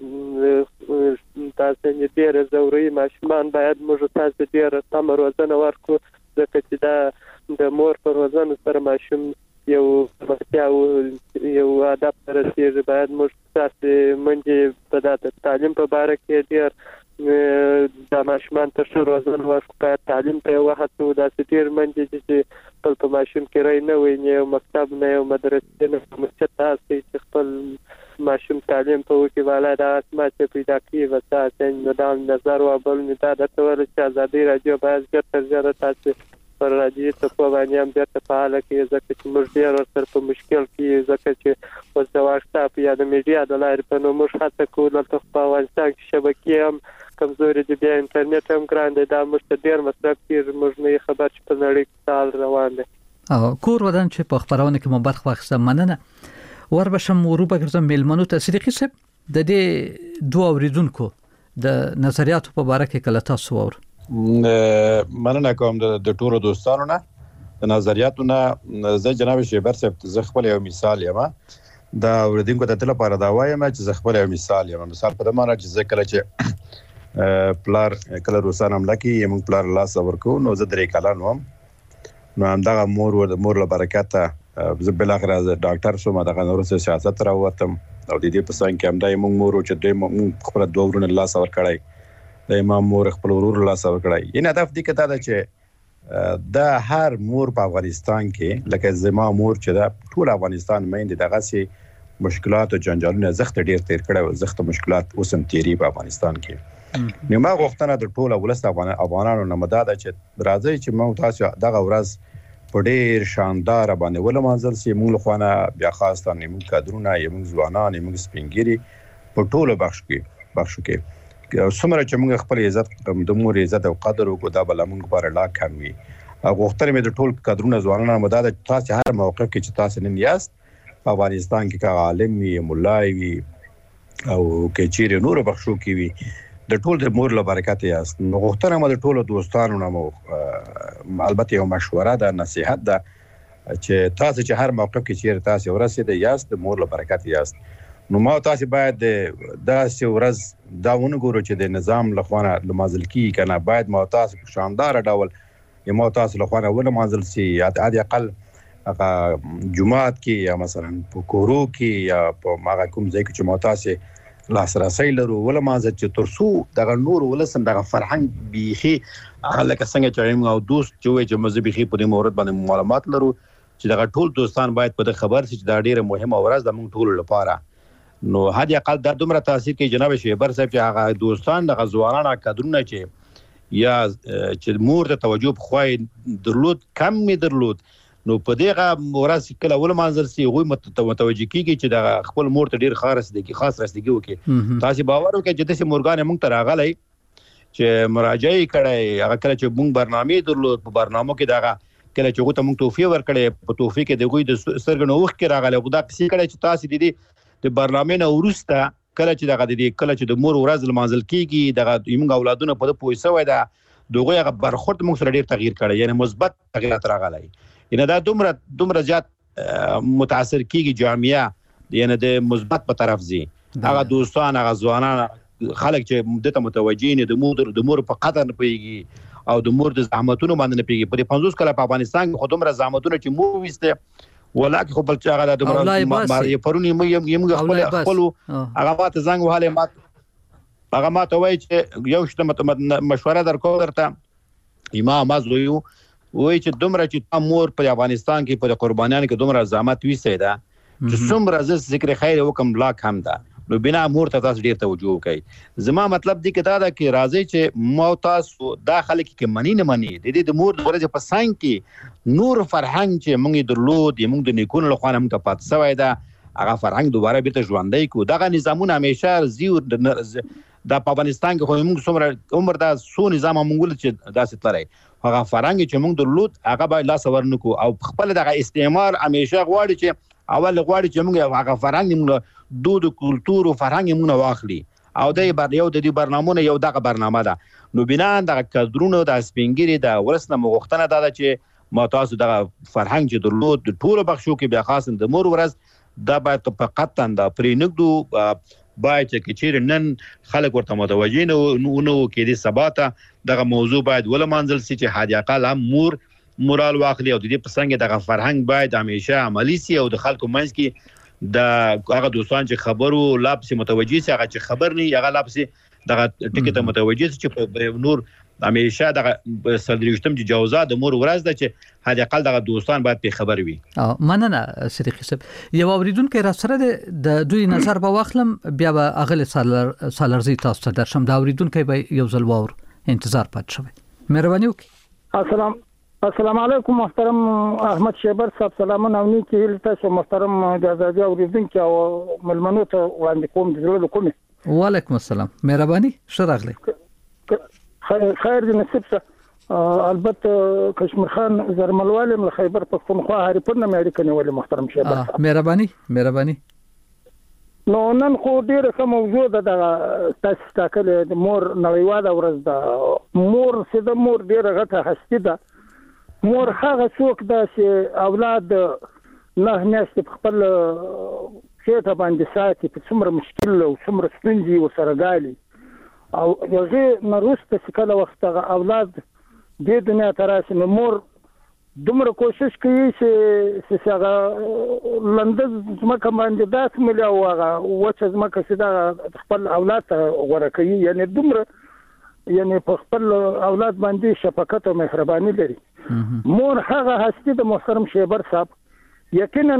او تاسو نه ډیر ضروري ماشومان باید موږ تاسو ډیر سم روزنه ورکو ځکه چې دا د مور پر روزنه سره ماشوم یو وختیا او یو ادب ترسي باید موږ تاسو منځ په داته تعلیم په اړه کې ډیر د ماشومان ته روزنه ورکو په تعلیم په وخت د ډیر منځ چې په ماشوم کې راي نه وي نه مکتب نه یو مدرسې نه مستعد چې خپل ماشوم تعلیم په وکي والا د اسماء پیدا کوي وساتې نظام نظر او بل میته د تور چې ازادي رادیو باید ګټه زیاته تاسو پر رادیو ته په باندې هم ګټه فعال کړي ځکه چې موږ ډیر سره په مشکل کې ځکه چې اوس د واتساپ یا د میډیا د لارې په نو موږ هڅه کوو ته په افغانستان کې شبکې هم کمزوري دي بیا انټرنیټ هم ګران دی دا موږ ډیر مصرف کیږي موږ نه خبر چې په نړۍ کې سال روان دي او کور ودان چې په خبرونه کې مو برخه واخیسته مننه وربشم وروبه ګرځم میلمنو ته صدیقي صاحب د دې دوه اوریدونکو د نظریاتو په اړه کې کله تاسو ور مننه کوم د ټولو دوستانو نه د نظریاتو نه. زه جناب شیبر صاحب زه خپل یو مثال یم دا ورډینګو ته تل لپاره دا وایم چې زه خپل یو مثال یم. مثال په دمانه چې زه کله چې پلار کله روسان حمله کوي موږ پلار لاس ورکو نو زه درې کلن وم نو همدغه مور له برکته زه بل اخر از ډاکټر شوم دغه نورسه سیاست راوتم او د دې په څنګه کې همدای مور چې د خپل دوه ورونه لاس ور کړای د امام مور خپل ورور لاس ور کړای. یعنی هدف دې کته دا چې د هر مور په افغانستان کې لکه زما مور چې د ټول افغانستان مېند دغه سي مشکلات او جنجالونه زخت ډیر تیر کړو زخت مشکلات اوسم تیری په افغانستان کې. نو ما غوښتنه د ټول ولست افغانانو نه مدد چې راځي چې موږ تاسو دغه ورځ په ډیر شاندار باندې ولمانځل سي موږ خوانه بیا خاص تر موږ کادرونه موږ ځوانان موږ سپینګيري په ټولو بخشو کې څومره چې موږ خپل عزت د مور عزت او قدر او دا بل موږ پر لا کم وي. غوښتنه مې د ټول کادرونه ځوانانو مدد تاسو هر موقف کې چې تاسو نن یاست په افغانستان کې کا عالم وي مولای وي او کې چیرې نور بخشو کې وي د ټول د مور له برکت یاست. نو غوښتنه مې د ټولو دوستانو نه البته یو مشوره ده نصيحت ده چې تاسو چې هر موقف کې چیرې تاسو ورسېد یاست د مور له برکت یاست. نو ما تاسو باید دا ورځ دا ونګورو چې د نظام لخوانه لمازل کی کنه باید ما تاسو په شاندار ډول ما تاسو لخوانه ولمازل سي عادي اقل جمعات کې یا مثلا په کورو کې یا په ماغه کوم ځای کې چې ما تاسو لاسرسي لرو ولا مازه چې ترسو دغه نور ولسم دغه فرهنګ بيخي لکه څنګه چې موږ دوست چې مذهبي خي په دې مورد باندې معلومات لرو چې دغه ټول دوستان باید په خبر شي چې دا ډیره مهمه ورځ د موږ ټول لپاره. نو هدي اقل د دومره تاثیر کې جناب شیبر صاحب چې هغه دوستان دغه ځوانانه کډرونه چې یا چې مور ته توجه خوای درلود کم می درلود نو په دغه ورځ کله ول منظر سي غوي متوجي کیږي چې د خپل مور ته ډیر خاص رسیدګي وکي. تاسو باور وکړئ چې د مورګان موږ ته راغلی چې مراجعه کړي هغه کله چې موږ برنامه درلود په برنامه کې دغه کله چې غوته موږ توفیق ورکړي په توفیق کې د غوي د سرګنو وخت کې راغلی خدا قصې کړي چې تاسو د برنامه نه ورسته کله چې دغه کله چې د مور ورځ منځل کیږي دغه موږ اولادونه په پوهه وای دا دغه هغه برخورد موږ سره ډیر تغییر کړي یعنی مثبت تغیرات راغلي. یعنی دا دومره زیات متاثر کیږي جامعه یعنی د مثبت په طرف زی هغه دوستان هغه ځوانان خلک چې مدته متوجین د مور په قدر نه پیږي او د مور د زحمتونو باندې نه پیږي. په 50 کله په افغانستان کې خودمره زحمتونه چې مو وسته ولکه خو بل چا غلا د مر پرونی مې خپل هغه ماته زنګ وهاله هغه ماته وای چې یو شته مشوره درته امام ازویو وای چې دومره چې مور په افغانستان کې په قربانیانو کې دومره زحمت وسته ده چې څومره ز ذکر خیر وکم لا کم ده نو بنا مور ته تاسو ډیر توجه کوي. زما مطلب دی کې دا ده چې راځي چې مو تاسو داخله کې منی نه منی د دې د مور د ورځې په ساين کې نور فرهنګ چې موږ درلود موږ د نیکونو له خوا موږ ته پات سوی ده هغه فرهنګ دوباره بیرته ژوندۍ کو دغه نظامونه همیشه زیور د افغانستان کې خو موږ څومره عمر دا سو نظام موږ چې داسې تللی هغه فرهنګ چې موږ درلود هغه به لاس ورنکو او خپل دغه استعمار همیشه غواړي چې اول غواړي چې موږ هغه فرهنګ موږ دود کلچر او فرهنګ موږ واخلي او د یو د برنامهونه یو دغه برنامه ده. نو بنا د کډرونو د سپینګری د ورسنه مغختنه ده چې ما تاسو دغه فرهنګ چې درلود د ټولو بخښو کې بیا خاص د مور ورځ دا باید په قطن د پرینګدو باید چې چیرې نن خلک ورته متوجه نو کې دي ثباته دغه موضوع باید ول منځل سي چې حاجی اقل هم مورال واخلي او د دې پسنګ دغه فرهنګ باید همیشه عملی سي او د خلکو منځ کې د هغه دوستان چې خبرو لابس متوجه سي هغه چې خبر نه هغه لابس دغه ټیکټ متوجه سي چې نور همیشه دغه صدرشتم چې جوازات د مور ورځ ده چې حاجی اقل دغه دوستان باید په خبر وي. مننه صدیق صاحب یو اوریدونکو را سره د دوی نظر په واخلم بیا به اغل سالرزي تاسو ته درشم دا اوریدونکو به یو ځل وور انتظار پات شوی. مهرباني وکړئ. السلام علیکم محترم احمد شیبر صاحب سلامونه او نیکی تاسو محترم د ازادي اوریدونکو او ملمنو ته وړاندې کوم د زړه کومه. وعلیکم السلام مهرباني شراغلی خیر دې نصیب شه. البته کشمیر خان زرملواله له خیبر پختونخوا هریپور نه مې اړیکه نیولې محترم شیبر صاحب. مهرباني نو نن خو ډیره کوم موضوع ده د تاسو تاکل د مور نړیواله ورځ ده. مور چې د مور ډیره غټه هستی ده. مور هغه څوک ده چې اولاد نه میاشتې په خپل خېټه باندې ساتي په څومره مشکل او څومره ستونزې ورسره ګالي او هغې نه وروسته چې کله وخت هغه اولاد دې دنیا ته راشي نو مور دومره کوشش کوي چې هغه لنده ځمکه باندې داسې ملي او هغه وچه ځمکه چې دا خپل اولاد ته غوره کوي. یعنې دومره یعنې په خپل اولاد باندې شفقت او مهرباني لري. مور هغه هستی د محترم شیبر صاحب یقینا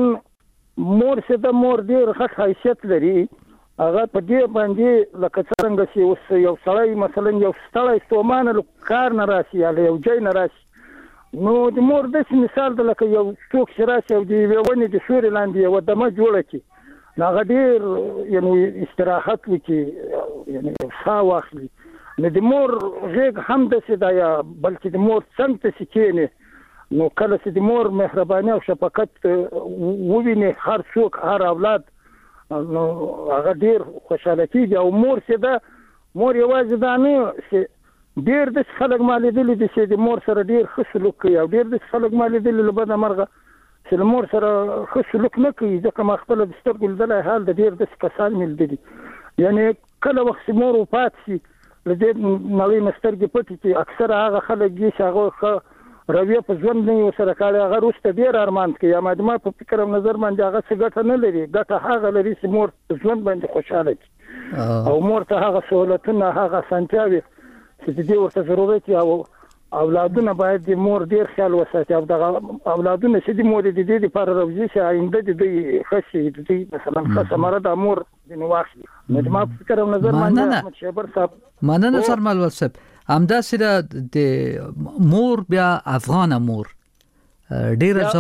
مور چې د مور ډېر غټ حیثیت لري. هغه په دې باندې لکه څرنګه چې اوس یو سړی مثلا یو ستړی ستومانه کار نه راشي یا یو ځای نه راشي نو د مور داسې مثال ده لکه یو څوک چې راشي او د یوې ونې د سیوري لاندې یوه دمه جوړه کړي نو هغه ډېر یعنې استراحت وکړي یعنې یو ساه واخلي. نو د مور غېږ هم داسې ده یا بلکې د مور څنګ ته چې کښېني نو کله چې د مور مهرباني او شفقت وویني هر څوک هر اولاد نو هغه ډېر خوشحاله کېږي. او مور چې ده مور یوازې دا نه چې ډېر داسې خلک ما لیدلي دي چې د مور سره ډېر ښه سلوک کوي او ډېر داسې خلک ما لیدلي له بده مرغه چې له مور سره ښه سلوک نه کوي. ځکه ما خپله د سترګو لیدلی حال د ډېر داسې کسان مې لیدلي یعنې کله وخت چې مور وفات شي له دې نړۍ نه سترګې پټې کړي اکثره هغه خلک دي چې هغه ښه رویه په ژوند نه وي ورسره کړې هغه وروسته ډېر ارمان کوي. اما د ما په فکر او نظر باندې هغه څه ګټه نه لري. ګټه هغه لري چې مور په ژوند باندې خوشحاله کړي او مور ته هغه سهولتونه هغه اسانتیاوې چې د دې ورته ضرورت وي او اولادونه باید د مور ډېر خیال وساتي او دغه اولادونه چې د مور د دې لپاره روزي چې آینده د دوی ښه شي د دوی مثلا ښه ثمره د مور ځینې واخلي. نو د ما په فکر او نظر باندې احمد شیبر صاحب مننه سرمحل صاحب همداسې د مور بیا افغانه مور ډېره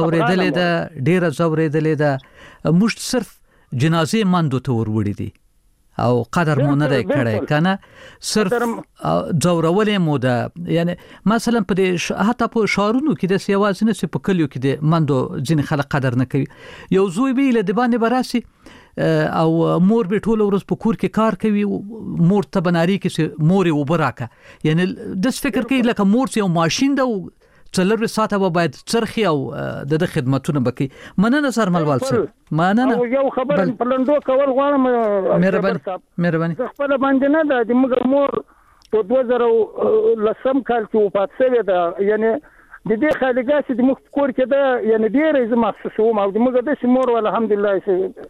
ځورېدلې ده موږ صرف جنازې مندو ته وروړي دي او قدر مو نه دی کړی کنه صرف ځورولې مو ده. یعنی مثلا په دې حتی په شهرونو کې د سیاوازي نه په کلیو کې د مندو ځین خلک قدر نه کوي. یو زوی به له دبانې براسي او مور به ټول ورځ په کور کې کار کوي مور ته بناري کې مور یې وبراکه یعنی د فکر کوي لکه مور یو ماشين ده څلور ساعته به باید چرخي او د خدماتونه بکی. مننه سرمحل صاحب مننه. او یو خبر په لندو کول غواړم مهرباني خپل باندې نه ده د موږ مور په 2010 کال کې وفات شوې ده. یعنی د دې خالګا چې د موږ کور کې ده یعنی ډېر زما محسوسوم او د موږ د مور الحمدلله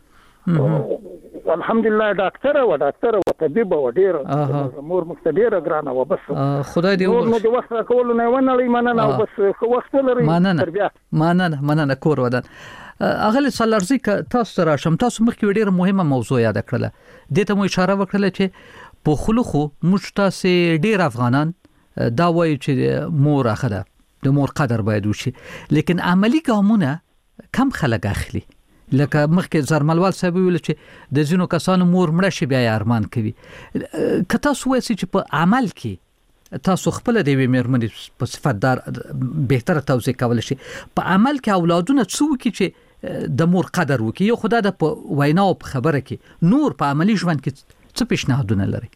الحمدلله ډاکټر او طبيب و ډېر مور مختبره ګرانه و بس خدای دې نو د وخت راکول نه ونړی مننه او بس وخت لري تربیه مننه کور ودان. اغلی سالارزی تاسو راشم تاسو مخکې ډېر مهمه موضوع یاد کړله دې ته مو اشاره وکړه چې په خلخو موږ تاسو ډېر افغانان دا وایي چې مور اخده د مور قدر باید وشي لیکن عملی ګامونه کم خلک اخلي. لکه مخکې زرملوال صاحب ویل چې د ځینو کسانو مور مړه شي بیا ارمان کوي. که تاسو وایي چې په عمل کې تاسو خپل د میرمنې په صفاتدار بهتره توضیح کول شي په عمل کې اولادونه څو کې چې د مور قدر وکي یو خدای د وینا او خبره کې نور په عملی ژوند کې څه پیشنهادونه لري؟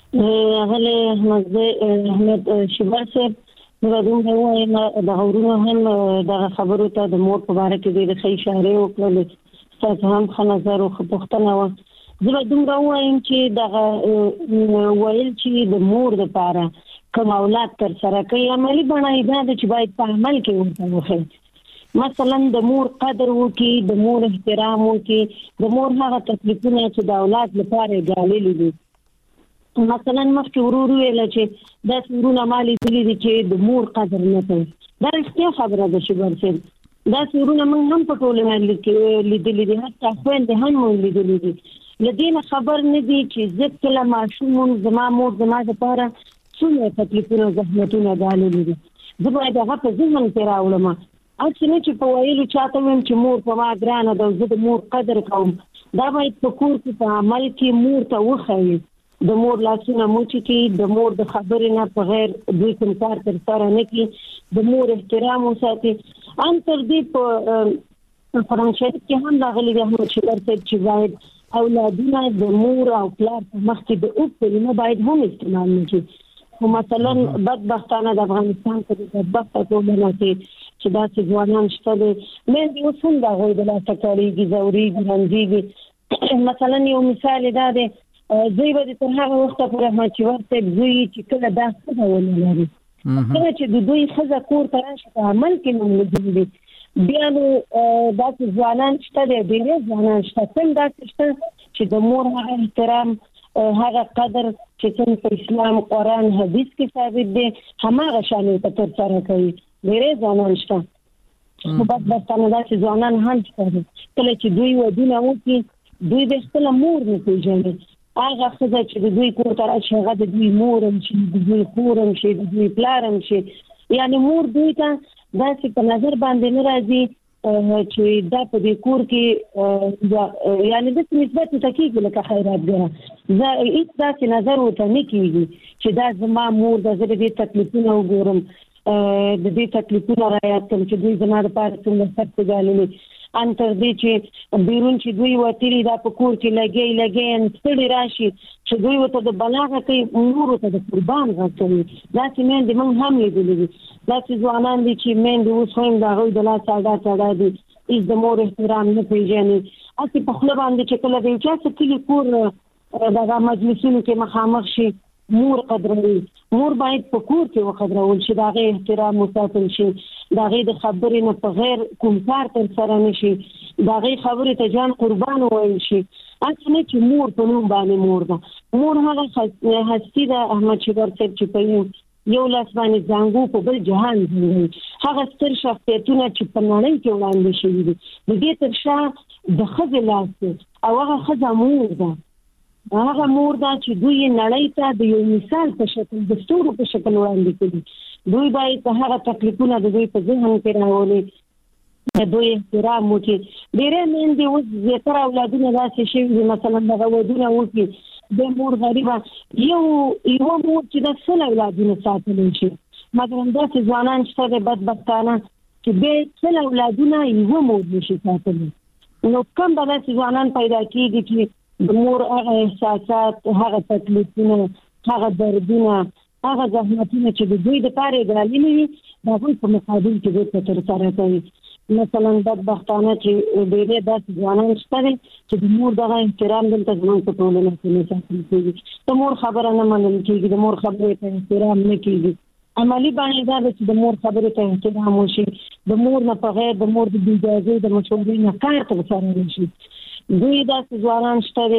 احمد شیبر صاحب نو د هورونو هم د خبرو ته د مور په اړه کې د ښه اشاره وکړل تاسو هم ښه نظر او پوښتنه و. زه دومره وایم چې د ویل چې د مور لپاره کوم اولاد تر سره کوي عملی بڼه دا چې باید په عمل کې ورته وښیي. مثلا د مور قدر وکړي د مور احترام وکړي د مور هغه تکلیفونه چې د اولاد لپاره ګاللي دي. مثلا مخکې ورور ویل چې دا ورونه مالي دي چې د مور قدر نه کوي دا رښتیا خبره ده شیبر صاحب. دا ورونه موږ هم په ټولنه کې لیدلي دي حتی خويندې هم لیدلي دي. لدينا خبر نه دي چې زه کله ماشوم زما مور زما لپاره څومره تکلیفونه زحمتونه ګاللي دي. زه باید هغه په ذهن کې راوړم اڅنه چې په ویلو چاته ویم چې مور په ما ګرانه ده زه د مور قدر کوم دا باید په کور کې په عمل کې مور ته وښایي. د مور لاسونه موچي کې د مور د خبرې نه په غیر دوی کوم کار تر سره نه کې د مور احترام وساتي. ان تر دې په قرآن شریف کې هم راغلي دی چې ورته چې باید اولادونه د مور او پلار په مخ کې د او کلمه باید هم استعمال نشي خو مثلا بدبختانه د افغانستان په بدبخته ټولنه کې چې داسې ځوانان شته دي مې د اوسم دا غوي د لاسه کاریږي زوري ګرانځي مثلا یو مثال دا دی زوی به تر هغه وخت پورې چې ورته زوی چې کله دا څه ولري کله چې د دوی خزه کور ته راشي په عمل کې موجود دي بیا نو داسې ځوانان شته دي ډېر ځوانان شته څنګه داسې شته چې د مور هغه احترام هغه قدر چې څنګه په اسلام قرآن حدیث کې ثابت دي هماغه شان په تر سره کوي ډېر ځوانان شته خو بدبختانه داسې ځوانان هم شته کله چې دوی ودونه وکړي دوی د خپل مور نه پیژني هغه خزه چې د دوی کور ته راشي هغه د دوی مور هم شي د دوی خور هم شي د دوی پلار هم شي یعنی مور دوی ته داسې په نظر باندې نه راځي چې دا په دې کور کې یعنی د نسبت تکیږي لکه خیرات ګره زه هیڅ داسې نظر وته نه کیږي چې دا زما مور د زړه دې تکلیفونه وګورم د دې تکلیفونه رايات کوم چې دوی زما لپاره څنګه سخت ګاللي ان تر دې چې بیرون چې دوی وتیری دا په کور کې لګي ان ستړي راشي چې دوی وته د بلاغه کوي نور ته د قربان غوښتي دا چې من د من هم لیدلې دا چې ځوانان دي چې من د اوس هم دا غوي د لا ساده دي از د مور احترام نه پیژني اته په خپل باندې چې کله د چا څه کلی کور دا مجلسونو کې مخامخ شي مور قدروي مور باید په کور کې وقدرول شي دا غي احترام وساتل شي دا غي د خبرې نه په غیر کوم کار تر سره نشي دا غي خبرې ته ځان قربان وایي شي اصله چې مور په نوم باندې مور ده مور هغه هستی ده احمد شیبر صاحب چې په یو لاس باندې ځانګو په بل جهان دی هغه ستر شخصیتونه چې په نړۍ کې وړاندې شوي دي د دې تر شا د خزه لاس او هغه خزه مور ده هغه مور دا چې دوی نړۍ ته د یو مثال په شکل د ستورو په شکل وړاندې کړي دوی باید هغه تکلیفونه د دوی په ذهن کې راولي دوی احترام وکړي ډېرې میندې اوس زیاتره اولادونه داسې شوي مثلا دغه ودونه وکړي د مور غریبه یو مور چې د سل اولادونه ساتلی شي مثلا داسې ځوانان شته د بدبختانه چې د سل اولادونه یو مور نشي ساتلی نو کوم به داسې ځوانان پیدا کېږي چې د مور هغه احساسات هغه تکلیفونه هغه دردونه هغه زحمتونه چې د دوی د پاره غالي وي دا په مقابل کې دوی تر سره کوي مثلا بدبختانه چې ډېر داسې ځوانان شته چې د مور دغه احترام دلته زموږ په ټولنه کې نه ساتل کېږي د مور خبره نه منل کېږي د مور خبرې ته احترام نه کېږي عملی باندې دا چې د مور خبرې ته احترام وشي د مور نه په غیر د مور د اجازه د مشورې نه کار تر سره نشي دوی داسې ځوانان شته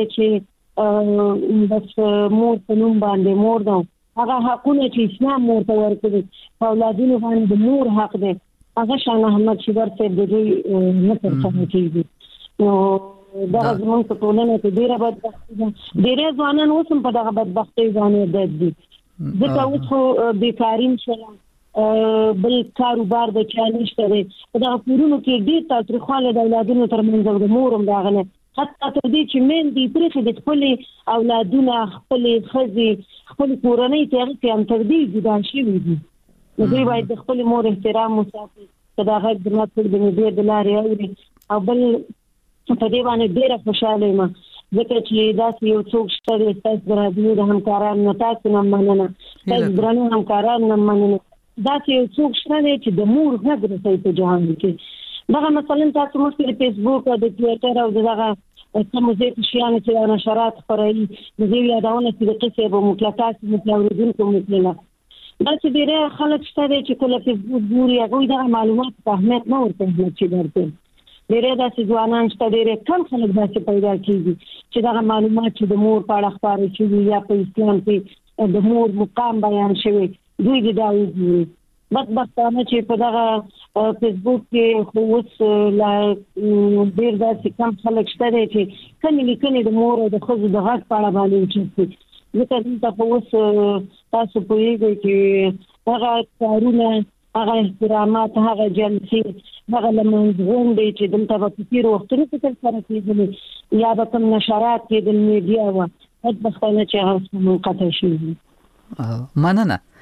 چې بس مور په نوم باندې مور ده هغه حقونه چې اسلام مور ته ورکړي په اولادونو باندې د مور حق دی هغه شان احمد شیبر صاحب د دوی نه تر څنګه کېږي نو دا زموږ په ټولنه کې ډېره بدبختي ده ډېر ځوانان اوس هم په دغه بدبختۍ باندې بد دي ځکه اوس خو بیکارین شوه بل کاروبار د چا نشته دی په دغه کورونو کې ډېر تاوتریخوالی د اولادونو ترمنځ او د مور هم دغه نه حتی تر دې چې میندې پرېښې د خپلې اولادونه خپلې ښځې خپلې کورنۍ ته هغې کې هم تر دې جدا شوي دي نو دوی باید د خپلې مور احترام وساتي که دا غږ زما ټول د مدیر د لارې اوري او بل په دې باندې ډېره خوشحاله یم ځکه چې داسې یو څوک شته دی ستاسو د راډیو د همکارانو نه تاسو نه مننه ستاسو درنو همکارانو نه مننه داسې یو څوک شته دی چې د مور غږ رسوي په جهان کې دغه مثلا تاسو مخکې د فیسبوک او د ټویټر او دغه کوم ځای شیانو چې نشرات خپروي د دې یادونه چې د قصې په مطلقات متلوریدونکو مثلا دا چې ډېر خلک شته چې کله فیسبوک ګوري هغوی دغه معلومات په اهمیت نه ورکوي چې درته ډېر داسې ځوانان شته ډېر کم خلک داسې پیدا کېږي چې دغه معلومات چې د مور په اړه خپاره شوي یا په اسلام کې د مور مقام بیان شوی دوی د دا وګوري بدبختانه چې په دغه فیسبوک کې خو اوس لا ډېر داسې کم خلک شته چې کمې لیکنې د مور او د ښځو د غږ په اړه باندې اوچتوي ځکه دلته خو اوس تاسو پوهېږئ چې هغه کارونه هغه احترامات هغه جلسې هغه لمانځ غونډې چې دلته به په تېرو وختونو کې ترسره کېدلې یا به کوم نشرات کېدل میډیا وه بدبختانه چې هغه منقطع شوي مننه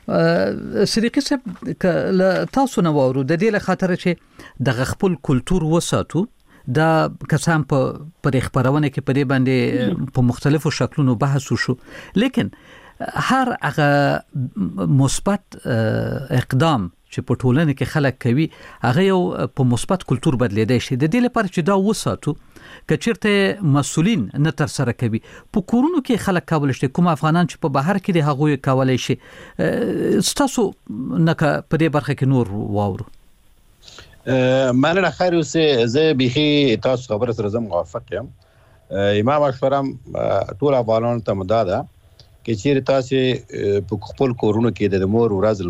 صدیقي صاحب تاسو نو ورو د دې له خاطر چې د خپل کلچر وساتو دا کسان په خبرونه کې په دې باندې په مختلفو شکلونو بحث وشو لیکن هر هغه مثبت اقدام چې په ټولنه کې خلک کوي هغه یو په مثبت کلچر بدلیدای شي د دې لپاره چې دا وساتو کچرته مسؤلین نه تر سره کوي په کورونو کې خلک کول شي کوم افغانان چې په بهر کې د هغوی کولای شي ستاسو نه په دې برخه کې نور واورو مننه خیر اوسه زه به تاسو خبره سره زم موافق یم امام اشورم ټول افغانانو ته مداده کې چیرې تاسو په خپل کورونو کې د مور ورځ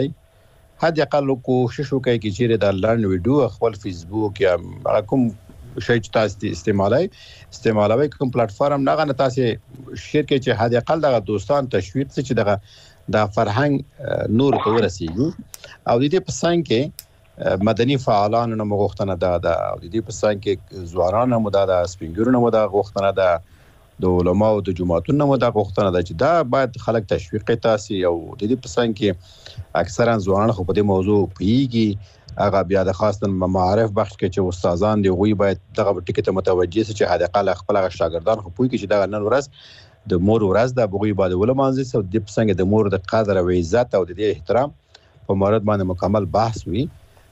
لمانځي حد اقل کوشش وکړئ چې چیرې د لړن ویډیو خپل فیسبوک یا کوم شي چې تاسو استعمالوي کوم پلیټ فارم نه تاسو شیر کې چې حد اقل د دوستان تشویق چې د فرهنګ نور ته ورسیږي او د دې په څنګه کې مدني فعالانو نه مغوښتنه ده او د دې په څنګه کې ځوانانو مو ده سپینګرونو مو ده غوښتنه ده د علماء د جماعتونو مو ده غوښتنه ده چې دا باید خلک تشویق تاسو او د دې په څنګه کې اکثرا ځوانان خو په دې موضوع پیږي هغه بیا د خاص معارف بخش کې چې استادان دی غوي باید دغه ټکی ته متوجه شي چې حد اقل خپل شاګردان خو پوي کې چې دا نن ورځ د مور ورځ د بغوي باید ولمانځي او د څنګه د مور د قدر او عزت او د احترام په مورد باندې مکمل بحث وي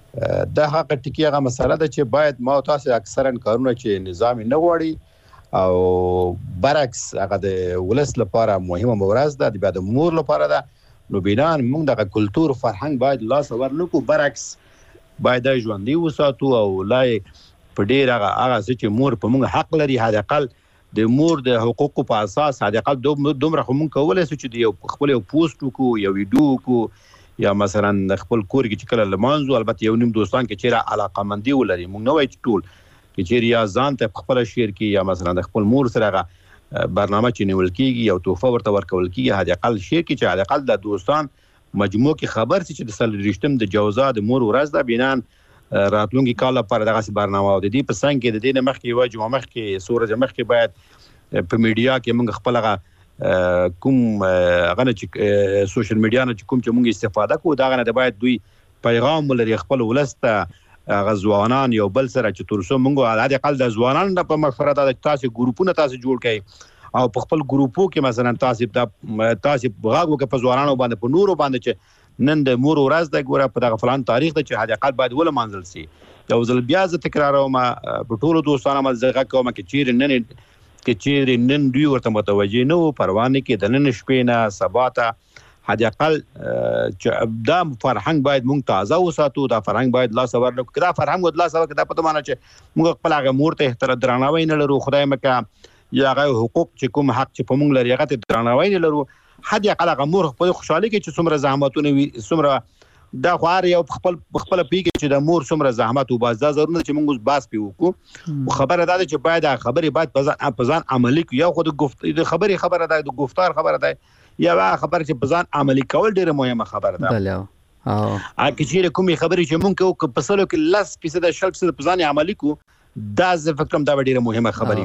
دا هغه ټکی هغه مسله ده چې باید ما تاسو اکثرا کارونه چې نظام نه غواړي او برعکس هغه د ولس لپاره مهمه ورځ ده د مور لپاره ده نو بینان موږ د کلچر فرهنګ باید لاس ورنکو برعکس باید ژوندۍ وساتو او لای په ډیر هغه چې مور په موږ حق لري حد اقل د مور د حقوقو په اساس حد اقل دومره خو موږ کولای شو چې د خپل پوسټ کو یو ویډیو کو یا مثلا خپل کور کې چې کله لمانځو البته یو نیم دوستان کې چیرې علاقه مندي ولري موږ نه وای ټول کې چیرې یا ځان ته خپل شیر کې یا مثلا د خپل مور سره برنامه چې نیول کیږي او توفه ورته ورکول کیږي حد اقل شیر کې چې حد اقل د دوستان مجموع کې خبر چې د سل رښتم د جوزا د مور ورځ ده بینان راتلونکي کال لپاره دغه برنامه او د دې په څنګه کې د دې مخ کې واجب مخ کې سورج مخ کې باید په میډیا کې موږ خپل کوم غنه چې سوشل میډیا نه کوم چې موږ استفاده کوو دا غنه د باید دوی پیغام ولري خپل ولسته غزوانان یو بل سره چې ترسو موږ عادي اقل د ځوانان په مشوره د تاسو ګروپونه تاسو جوړ کړئ او په خپل ګروپو کې مثلا تاسو غاغو کې په ځوانانو باندې په نورو باندې چې نن د مور ورځ د ګوره په دغه فلان تاریخ ته چې حداقل باید ول منځل سي یو ځل بیا ز تکراروم په ټولو دوستانو مزه کوم کې چیرې نن دوی ورته متوجه نه و پروانه کې د نن شپې نه سبا ته حد اقل دا فرهنګ باید مونږ تازه وساتو دا فرهنګ باید لا سوار نو کدا فرهنګ ود لا سوار کدا په معنا چې موږ خپل هغه مور ته احترام درناوی نه لرو خدای مکه یا هغه حقوق چې کوم حق چې په مونږ لري هغه ته درناوی نه لرو حد اقل هغه مور خپل خوشاله کې چې څومره زحمتونه وي څومره دا خوار یو خپل پیګه چې د مور څومره زحمت او باز دا ضروري چې موږ باس پیوکو خبره ده چې باید خبرې باید په ځان عملی کو یا خود خبره ده د گفتار خبره ده یا خبره چې په ځان عملی کول ډیره مهمه خبره ده بله اګه چې کومې خبرې چې موږ په سلو کې 10% شل په ځان عملی کو دا زه فکرم دا ډیره مهمه خبرې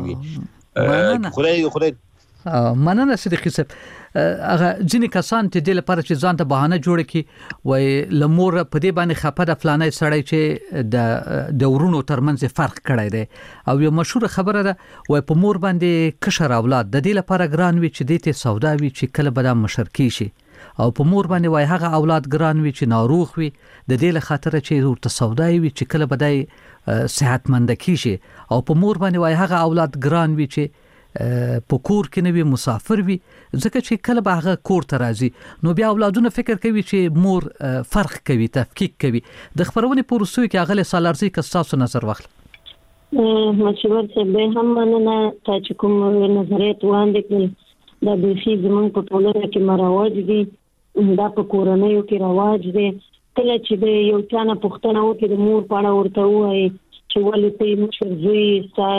وي خدای مننه صدیقي صاحب هغه ځینې کسان ته د لپاره چې ځان ته بهانه جوړ کړي وای لمور په دې باندې خپه د فلانه سړی چې د ورونو ترمنځ فرق کړی دی او یو مشهور خبره ده وای په مور باندې کشر اولاد د دې لپاره ګران وي چې دته سودا وي چې کله به د مشرکی شي او په مور باندې وای هغه اولاد ګران وي چې ناروغ وي د دې له خاطر چې ورته سودا وي چې کله به د صحتمند کیږي او په مور باندې وای هغه اولاد ګران وي چې په کور کې نوی مسافر وي ځکه چې کله به هغه کور ته راځي نو بیا اولادونه فکر کوي چې مور فرق کوي تفکیک کوي د خبرونه پروسوي کې هغه سالارزي که تاسو نظر واخلئ مشور څه به هم مننه چې کوم نظریات وړاندې کړل دا د شي زمون په ټولنه کې مراوج دي دا په کورنیو کې رواج دي کله چې یو چانه پښتنه وکړي د مور پاړه ورته وایي چې ولې ته مشر زوی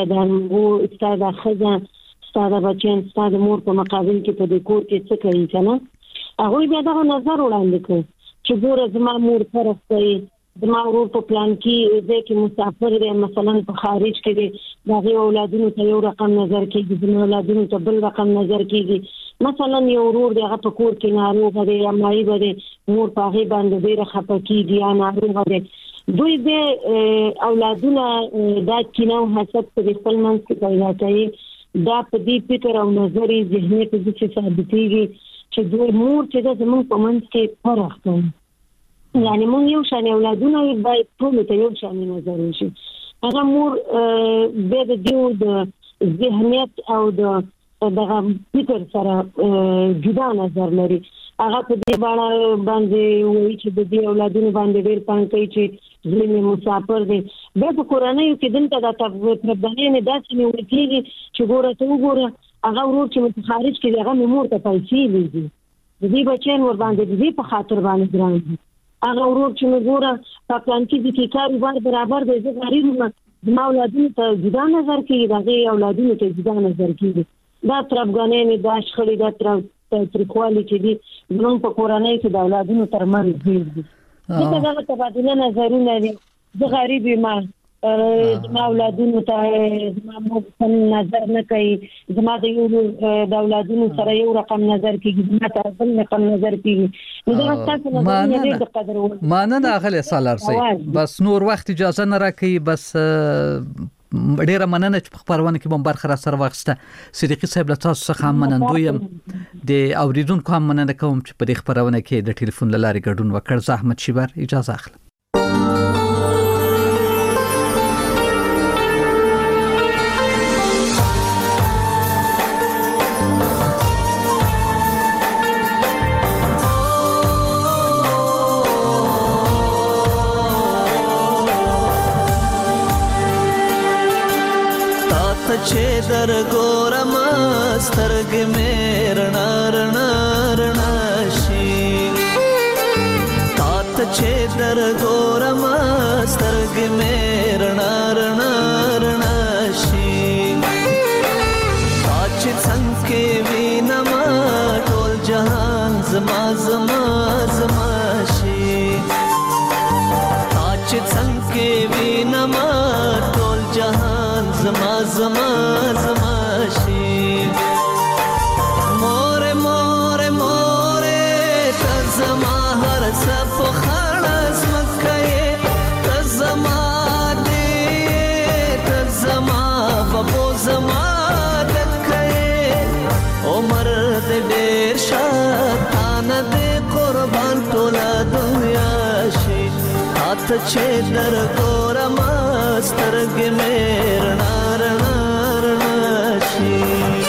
ستاسو خزه ستاسو بچیان ستاسو مور په مقابل کې په دې کور کې څه کوي کنه هغه بیا دا نظر وړاندې کوي چې ګوره زما مور طرف کوي زما ورور په پلان کې ځکه مسافر دی مثلا په خارج کې دی دا غي اولادونو ته یو رقم نظر کېږي زما اولادونو ته بل رقم نظر کېږي مثلا یو ورور دی هغه په کور کې ناروغ دی یا مایي دی مور په هغه باندې ډیره خپه کیږي یا ناروغ دی دوی به اولادونه دا کینه او حسد په خپل منځ کې پیدا کوي دا په دې فکر او نظر ذهنیت د څه ثابتېږي چې دوی مور چې د زمون په منځ کې فرق کوي یعنی مونږ یو شان اولادونه باید ټول ته یو شان نظر وشي هغه مور به د دیو د ذهنیت او د دغه فکر سره جدا نظر لري هغه په دې باندې وایي چې د دې اولادونو باندې ډېر پام کوي چې ځینې مسافر دي به په کورنۍ کې دلته د تبدیلي نه داسې نیول کېږي چې ګوره ته وګوره هغه ورور چې متخارج کې هغه مور ته پیسې لیږي د دې بچیان ور باندې د دې په خاطر باندې ګران دي هغه ورور چې وګوره په پلان کې د کاروبار برابر دی زه غریب ما اولادونو ته جدا نظر کوي دغه اولادونو ته جدا نظر کوي دا تربګانې نه دا شخړې دا ترخوالي چې دي زموږ په کورنۍ کې د اولادونو ترمنځ دي دا تبادله نظرونه دي زه غریب ما اولادونو ته زما نظر نه کوي زما د یو د اولادونو سره یو رقم نظر کوي زما ته بل رقم نظر کوي نو دا تاسو نه د قدر مانه غلې سالار سي بس نور وخت اجازه نه راکې بس ډیره مننه چې په خبرونه کې مو برخه را سره واخسته صدیقي صاحب له تاسو څخه منندویم د اوریدونکو هم مننه کوم چې په دې خبرونه کې د ټلیفون لارې ګډون وکړ زحمت شیبر اجازه اخلم چې در ګورم سترګ مې رڼا رڼا رڼا شي تات چې در ګورم سترګ مې رڼا رڼا رڼا شي تاج څنګه وینم ټول جهان زما زما زما شي تاج څنګه وینم ټول جهان زما زما زما شي مور مور مور ته زما هر څه په خلاص مکه ته زما دې ته زما په زما دکه عمر دې ډېر شاتان دې قربان ټول دنیا شي هات چې در ګورم سترګ مې رڼا رڼا رڼا شي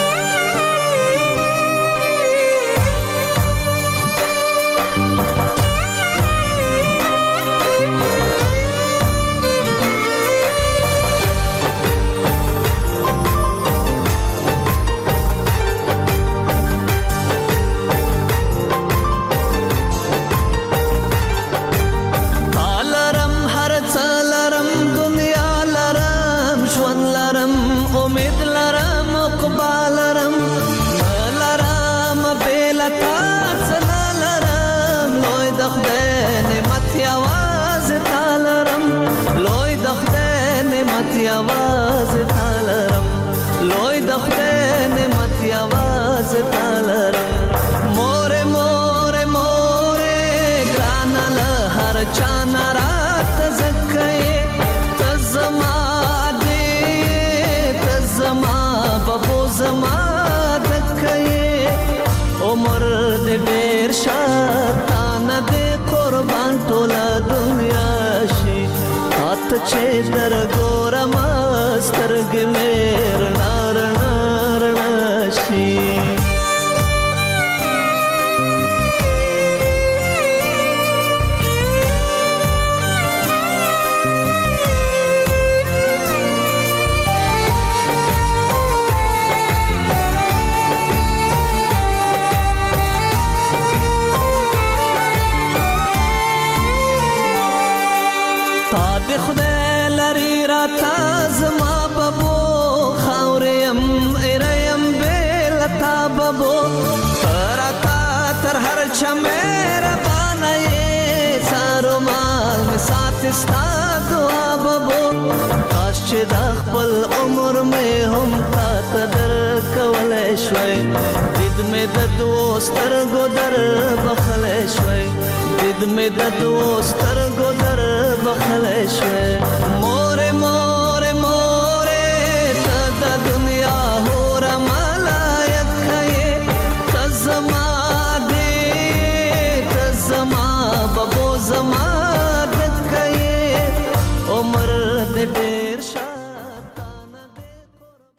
आवाज तालरम लोय दखते ने मत आवाज तालरम मोरे मोरे मोरे ग्रानल हर चाना रात जक्के तजमा दे तजमा बबो जमा दक्के उमर दे बेर शातान दे कुर्बान टोला दुनिया शी हाथ चे दर गोरम سترګ مې رڼا رڼا رڼا شي تا دې خدای لري را تازما بابو خاوریم ایریم بیلتا بابو تراتا تر هر چمیر بانای سارو مال می سات استا دعا بابو کاش چې د خپل عمر می هم تا تدر کولای شوي دید می د دوستر ګودر بخلې شوي دید می د دوستر ګودر بخلې شوي